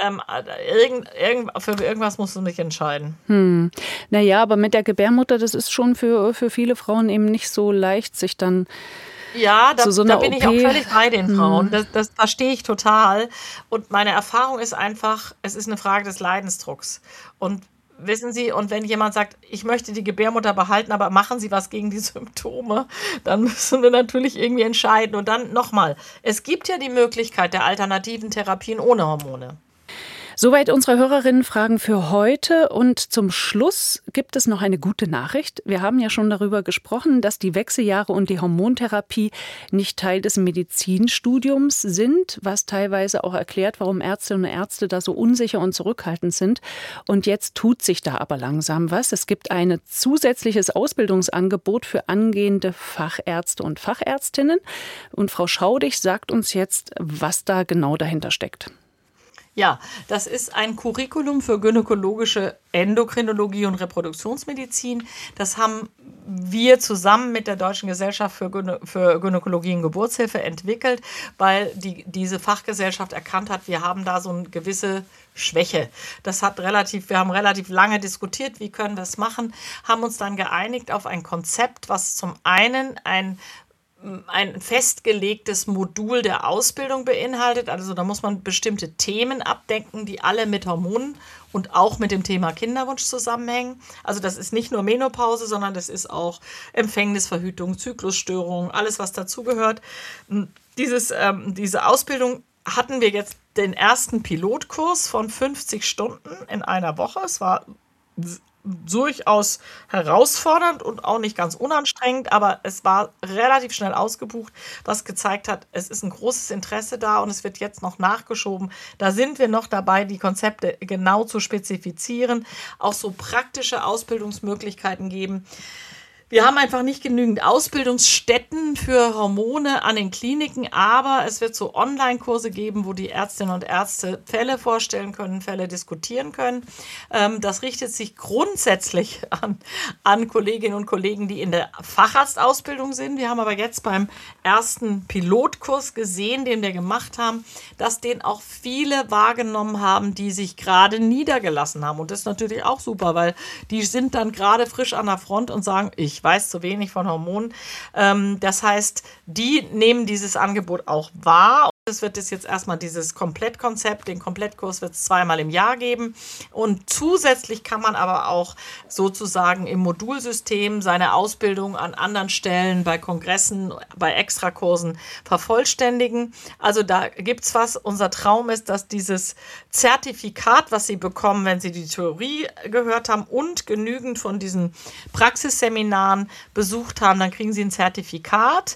für irgendwas musst du dich entscheiden. Naja, aber mit der Gebärmutter, das ist schon für viele Frauen eben nicht so leicht, sich dann ja, da bin OP. Ich auch völlig bei den Frauen. Das verstehe ich total. Und meine Erfahrung ist einfach, es ist eine Frage des Leidensdrucks. Und wissen Sie, und wenn jemand sagt, ich möchte die Gebärmutter behalten, aber machen Sie was gegen die Symptome, dann müssen wir natürlich irgendwie entscheiden. Und dann nochmal, es gibt ja die Möglichkeit der alternativen Therapien ohne Hormone. Soweit unsere Hörerinnenfragen für heute. Und zum Schluss gibt es noch eine gute Nachricht. Wir haben ja schon darüber gesprochen, dass die Wechseljahre und die Hormontherapie nicht Teil des Medizinstudiums sind, was teilweise auch erklärt, warum Ärztinnen und Ärzte da so unsicher und zurückhaltend sind. Und jetzt tut sich da aber langsam was. Es gibt ein zusätzliches Ausbildungsangebot für angehende Fachärzte und Fachärztinnen. Und Frau Schaudig sagt uns jetzt, was da genau dahinter steckt. Ja, das ist ein Curriculum für gynäkologische Endokrinologie und Reproduktionsmedizin. Das haben wir zusammen mit der Deutschen Gesellschaft für Gynäkologie und Geburtshilfe entwickelt, weil diese Fachgesellschaft erkannt hat, wir haben da so eine gewisse Schwäche. Wir haben relativ lange diskutiert, wie können wir es machen, haben uns dann geeinigt auf ein Konzept, was zum einen ein ein festgelegtes Modul der Ausbildung beinhaltet. Also da muss man bestimmte Themen abdecken, die alle mit Hormonen und auch mit dem Thema Kinderwunsch zusammenhängen. Also das ist nicht nur Menopause, sondern das ist auch Empfängnisverhütung, Zyklusstörungen, alles, was dazugehört. Diese Ausbildung hatten wir jetzt den ersten Pilotkurs von 50 Stunden in einer Woche. Es war durchaus herausfordernd und auch nicht ganz unanstrengend, aber es war relativ schnell ausgebucht, was gezeigt hat, es ist ein großes Interesse da und es wird jetzt noch nachgeschoben. Da sind wir noch dabei, die Konzepte genau zu spezifizieren, auch so praktische Ausbildungsmöglichkeiten geben. Wir haben einfach nicht genügend Ausbildungsstätten für Hormone an den Kliniken, aber es wird so Online-Kurse geben, wo die Ärztinnen und Ärzte Fälle vorstellen können, Fälle diskutieren können. Das richtet sich grundsätzlich an Kolleginnen und Kollegen, die in der Facharztausbildung sind. Wir haben aber jetzt beim ersten Pilotkurs gesehen, den wir gemacht haben, dass den auch viele wahrgenommen haben, die sich gerade niedergelassen haben. Und das ist natürlich auch super, weil die sind dann gerade frisch an der Front und sagen, ich weiß zu wenig von Hormonen. Das heißt, die nehmen dieses Angebot auch wahr. Es wird jetzt erstmal dieses Komplettkonzept, den Komplettkurs wird es 2-mal im Jahr geben. Und zusätzlich kann man aber auch sozusagen im Modulsystem seine Ausbildung an anderen Stellen, bei Kongressen, bei Extrakursen vervollständigen. Also da gibt es was. Unser Traum ist, dass dieses Zertifikat, was Sie bekommen, wenn Sie die Theorie gehört haben und genügend von diesen Praxisseminaren besucht haben, dann kriegen Sie ein Zertifikat.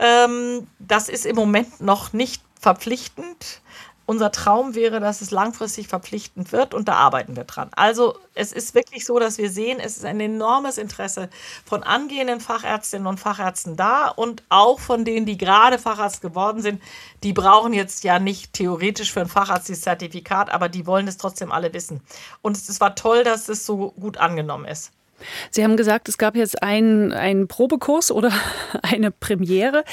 Das ist im Moment noch nicht verpflichtend. Unser Traum wäre, dass es langfristig verpflichtend wird und da arbeiten wir dran. Also es ist wirklich so, dass wir sehen, es ist ein enormes Interesse von angehenden Fachärztinnen und Fachärzten da und auch von denen, die gerade Facharzt geworden sind. Die brauchen jetzt ja nicht theoretisch für einen Facharzt dieses Zertifikat, aber die wollen es trotzdem alle wissen. Und es war toll, dass es so gut angenommen ist. Sie haben gesagt, es gab jetzt einen Probekurs oder eine Premiere.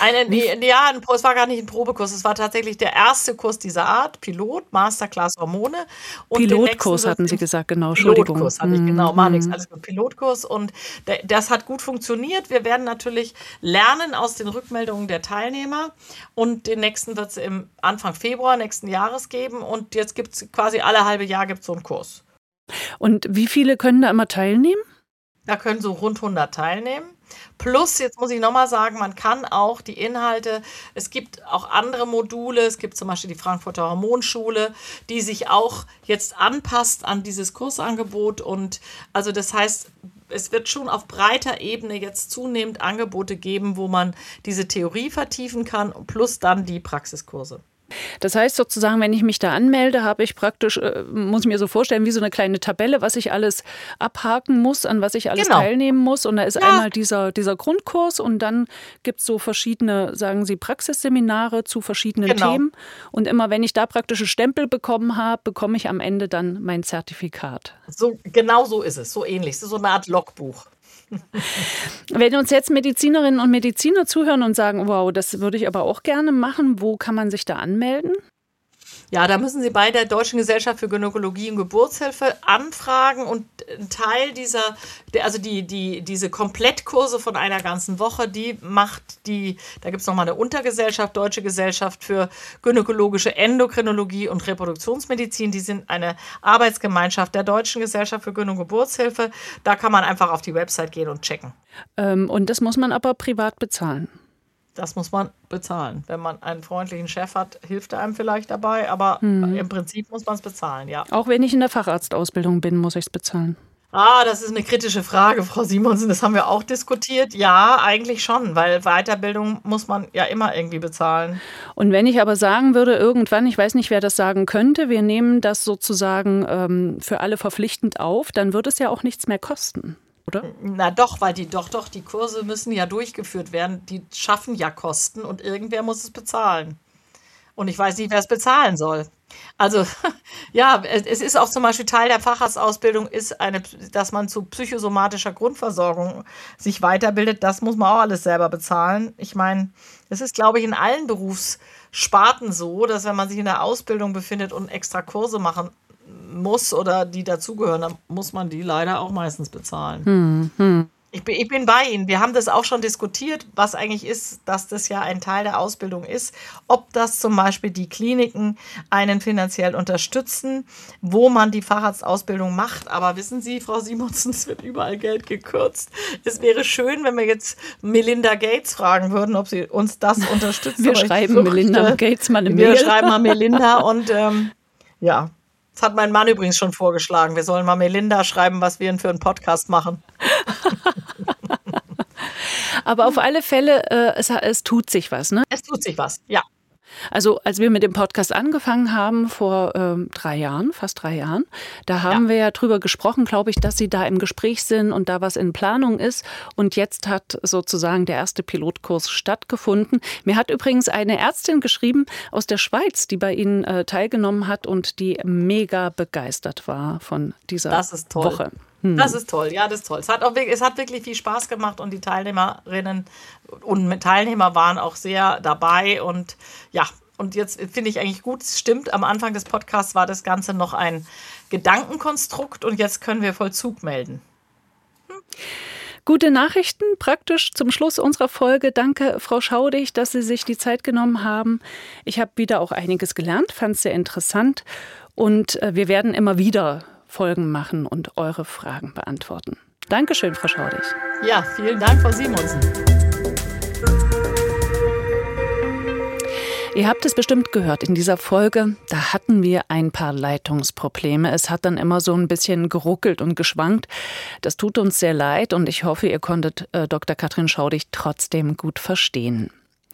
Es war gar nicht ein Probekurs. Es war tatsächlich der erste Kurs dieser Art, Pilot, Masterclass Hormone. Und Pilotkurs hatten Sie gesagt, genau, Entschuldigung. Pilotkurs hatte ich, genau, macht nichts, alles gut, Pilotkurs. Und das hat gut funktioniert. Wir werden natürlich lernen aus den Rückmeldungen der Teilnehmer. Und den nächsten wird es im Anfang Februar nächsten Jahres geben. Und jetzt gibt es quasi alle halbe Jahr so einen Kurs. Und wie viele können da immer teilnehmen? Da können so rund 100 teilnehmen. Plus, jetzt muss ich nochmal sagen, man kann auch die Inhalte, es gibt auch andere Module, es gibt zum Beispiel die Frankfurter Hormonschule, die sich auch jetzt anpasst an dieses Kursangebot. Und also das heißt, es wird schon auf breiter Ebene jetzt zunehmend Angebote geben, wo man diese Theorie vertiefen kann, plus dann die Praxiskurse. Das heißt sozusagen, wenn ich mich da anmelde, habe ich praktisch, muss ich mir so vorstellen, wie so eine kleine Tabelle, was ich alles abhaken muss, an was ich alles teilnehmen muss. Und da ist einmal dieser Grundkurs und dann gibt es so verschiedene, sagen Sie, Praxisseminare zu verschiedenen Themen. Und immer wenn ich da praktische Stempel bekommen habe, bekomme ich am Ende dann mein Zertifikat. Genau so ist es, so ähnlich. Es ist so eine Art Logbuch. Wenn uns jetzt Medizinerinnen und Mediziner zuhören und sagen, wow, das würde ich aber auch gerne machen, wo kann man sich da anmelden? Ja, da müssen Sie bei der Deutschen Gesellschaft für Gynäkologie und Geburtshilfe anfragen und ein Teil diese Komplettkurse von einer ganzen Woche, da gibt es nochmal eine Untergesellschaft, Deutsche Gesellschaft für gynäkologische Endokrinologie und Reproduktionsmedizin. Die sind eine Arbeitsgemeinschaft der Deutschen Gesellschaft für Gynä- und Geburtshilfe. Da kann man einfach auf die Website gehen und checken. Und das muss man aber privat bezahlen? Das muss man bezahlen. Wenn man einen freundlichen Chef hat, hilft er einem vielleicht dabei, aber im Prinzip muss man es bezahlen, ja. Auch wenn ich in der Facharztausbildung bin, muss ich es bezahlen? Das ist eine kritische Frage, Frau Simonsen. Das haben wir auch diskutiert. Ja, eigentlich schon, weil Weiterbildung muss man ja immer irgendwie bezahlen. Und wenn ich aber sagen würde, irgendwann, ich weiß nicht, wer das sagen könnte, wir nehmen das sozusagen für alle verpflichtend auf, dann wird es ja auch nichts mehr kosten. Oder? Na doch, weil die Kurse müssen ja durchgeführt werden. Die schaffen ja Kosten und irgendwer muss es bezahlen. Und ich weiß nicht, wer es bezahlen soll. Also ja, es ist auch zum Beispiel Teil der Facharztausbildung, dass man zu psychosomatischer Grundversorgung sich weiterbildet. Das muss man auch alles selber bezahlen. Ich meine, es ist, glaube ich, in allen Berufssparten so, dass wenn man sich in der Ausbildung befindet und extra Kurse machen muss oder die dazugehören, dann muss man die leider auch meistens bezahlen. Ich bin bei Ihnen. Wir haben das auch schon diskutiert, was eigentlich ist, dass das ja ein Teil der Ausbildung ist. Ob das zum Beispiel die Kliniken einen finanziell unterstützen, wo man die Facharztausbildung macht. Aber wissen Sie, Frau Simonsen, es wird überall Geld gekürzt. Es wäre schön, wenn wir jetzt Melinda Gates fragen würden, ob sie uns das unterstützt. Wir schreiben Melinda Gates mal eine Mail. Wir schreiben mal Melinda und ja. Das hat mein Mann übrigens schon vorgeschlagen. Wir sollen mal Melinda schreiben, was wir für einen Podcast machen. Aber auf alle Fälle, es tut sich was, ne? Es tut sich was, ja. Also als wir mit dem Podcast angefangen haben vor 3 Jahren, fast 3 Jahren, da haben wir ja drüber gesprochen, glaube ich, dass Sie da im Gespräch sind und da was in Planung ist. Und jetzt hat sozusagen der erste Pilotkurs stattgefunden. Mir hat übrigens eine Ärztin geschrieben aus der Schweiz, die bei Ihnen teilgenommen hat und die mega begeistert war von dieser Woche. Das ist toll, ja, das ist toll. Es hat wirklich viel Spaß gemacht und die Teilnehmerinnen und Teilnehmer waren auch sehr dabei und ja, und jetzt finde ich eigentlich gut, es stimmt, am Anfang des Podcasts war das Ganze noch ein Gedankenkonstrukt und jetzt können wir Vollzug melden. Gute Nachrichten, praktisch zum Schluss unserer Folge. Danke, Frau Schaudig, dass Sie sich die Zeit genommen haben. Ich habe wieder auch einiges gelernt, fand es sehr interessant und wir werden immer wieder Folgen machen und eure Fragen beantworten. Dankeschön, Frau Schaudig. Ja, vielen Dank, Frau Simonsen. Ihr habt es bestimmt gehört, in dieser Folge, da hatten wir ein paar Leitungsprobleme. Es hat dann immer so ein bisschen geruckelt und geschwankt. Das tut uns sehr leid und ich hoffe, ihr konntet Dr. Katrin Schaudig trotzdem gut verstehen.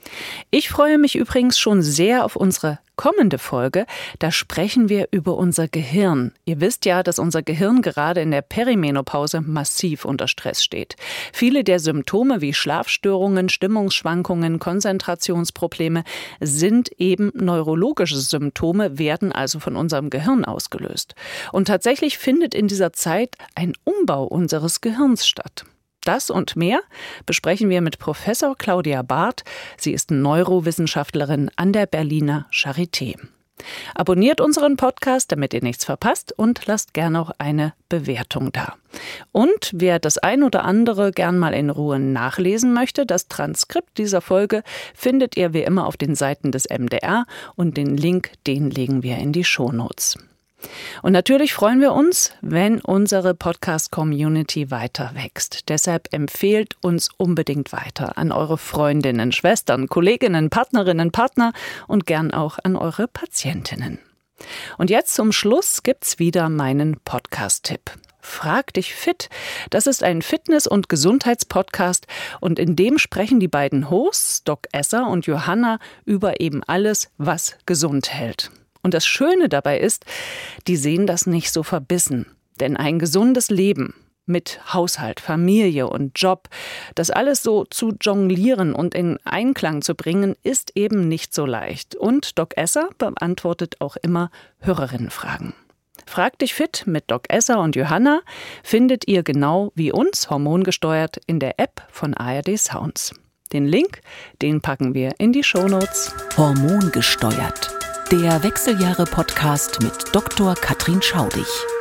Ich freue mich übrigens schon sehr auf unsere kommende Folge. Da sprechen wir über unser Gehirn. Ihr wisst ja, dass unser Gehirn gerade in der Perimenopause massiv unter Stress steht. Viele der Symptome wie Schlafstörungen, Stimmungsschwankungen, Konzentrationsprobleme sind eben neurologische Symptome, werden also von unserem Gehirn ausgelöst. Und tatsächlich findet in dieser Zeit ein Umbau unseres Gehirns statt. Das und mehr besprechen wir mit Professor Claudia Barth. Sie ist Neurowissenschaftlerin an der Berliner Charité. Abonniert unseren Podcast, damit ihr nichts verpasst und lasst gerne auch eine Bewertung da. Und wer das ein oder andere gern mal in Ruhe nachlesen möchte, das Transkript dieser Folge findet ihr wie immer auf den Seiten des MDR und den Link, den legen wir in die Shownotes. Und natürlich freuen wir uns, wenn unsere Podcast-Community weiter wächst. Deshalb empfehlt uns unbedingt weiter an eure Freundinnen, Schwestern, Kolleginnen, Partnerinnen, Partner und gern auch an eure Patientinnen. Und jetzt zum Schluss gibt's wieder meinen Podcast-Tipp. Frag dich fit. Das ist ein Fitness- und Gesundheitspodcast und in dem sprechen die beiden Hosts, Doc Esser und Johanna, über eben alles, was gesund hält. Und das Schöne dabei ist, die sehen das nicht so verbissen. Denn ein gesundes Leben mit Haushalt, Familie und Job, das alles so zu jonglieren und in Einklang zu bringen, ist eben nicht so leicht. Und Doc Esser beantwortet auch immer Hörerinnenfragen. Frag dich fit mit Doc Esser und Johanna findet ihr genau wie uns hormongesteuert in der App von ARD Sounds. Den Link, den packen wir in die Shownotes. Hormongesteuert. Der Wechseljahre-Podcast mit Dr. Katrin Schaudig.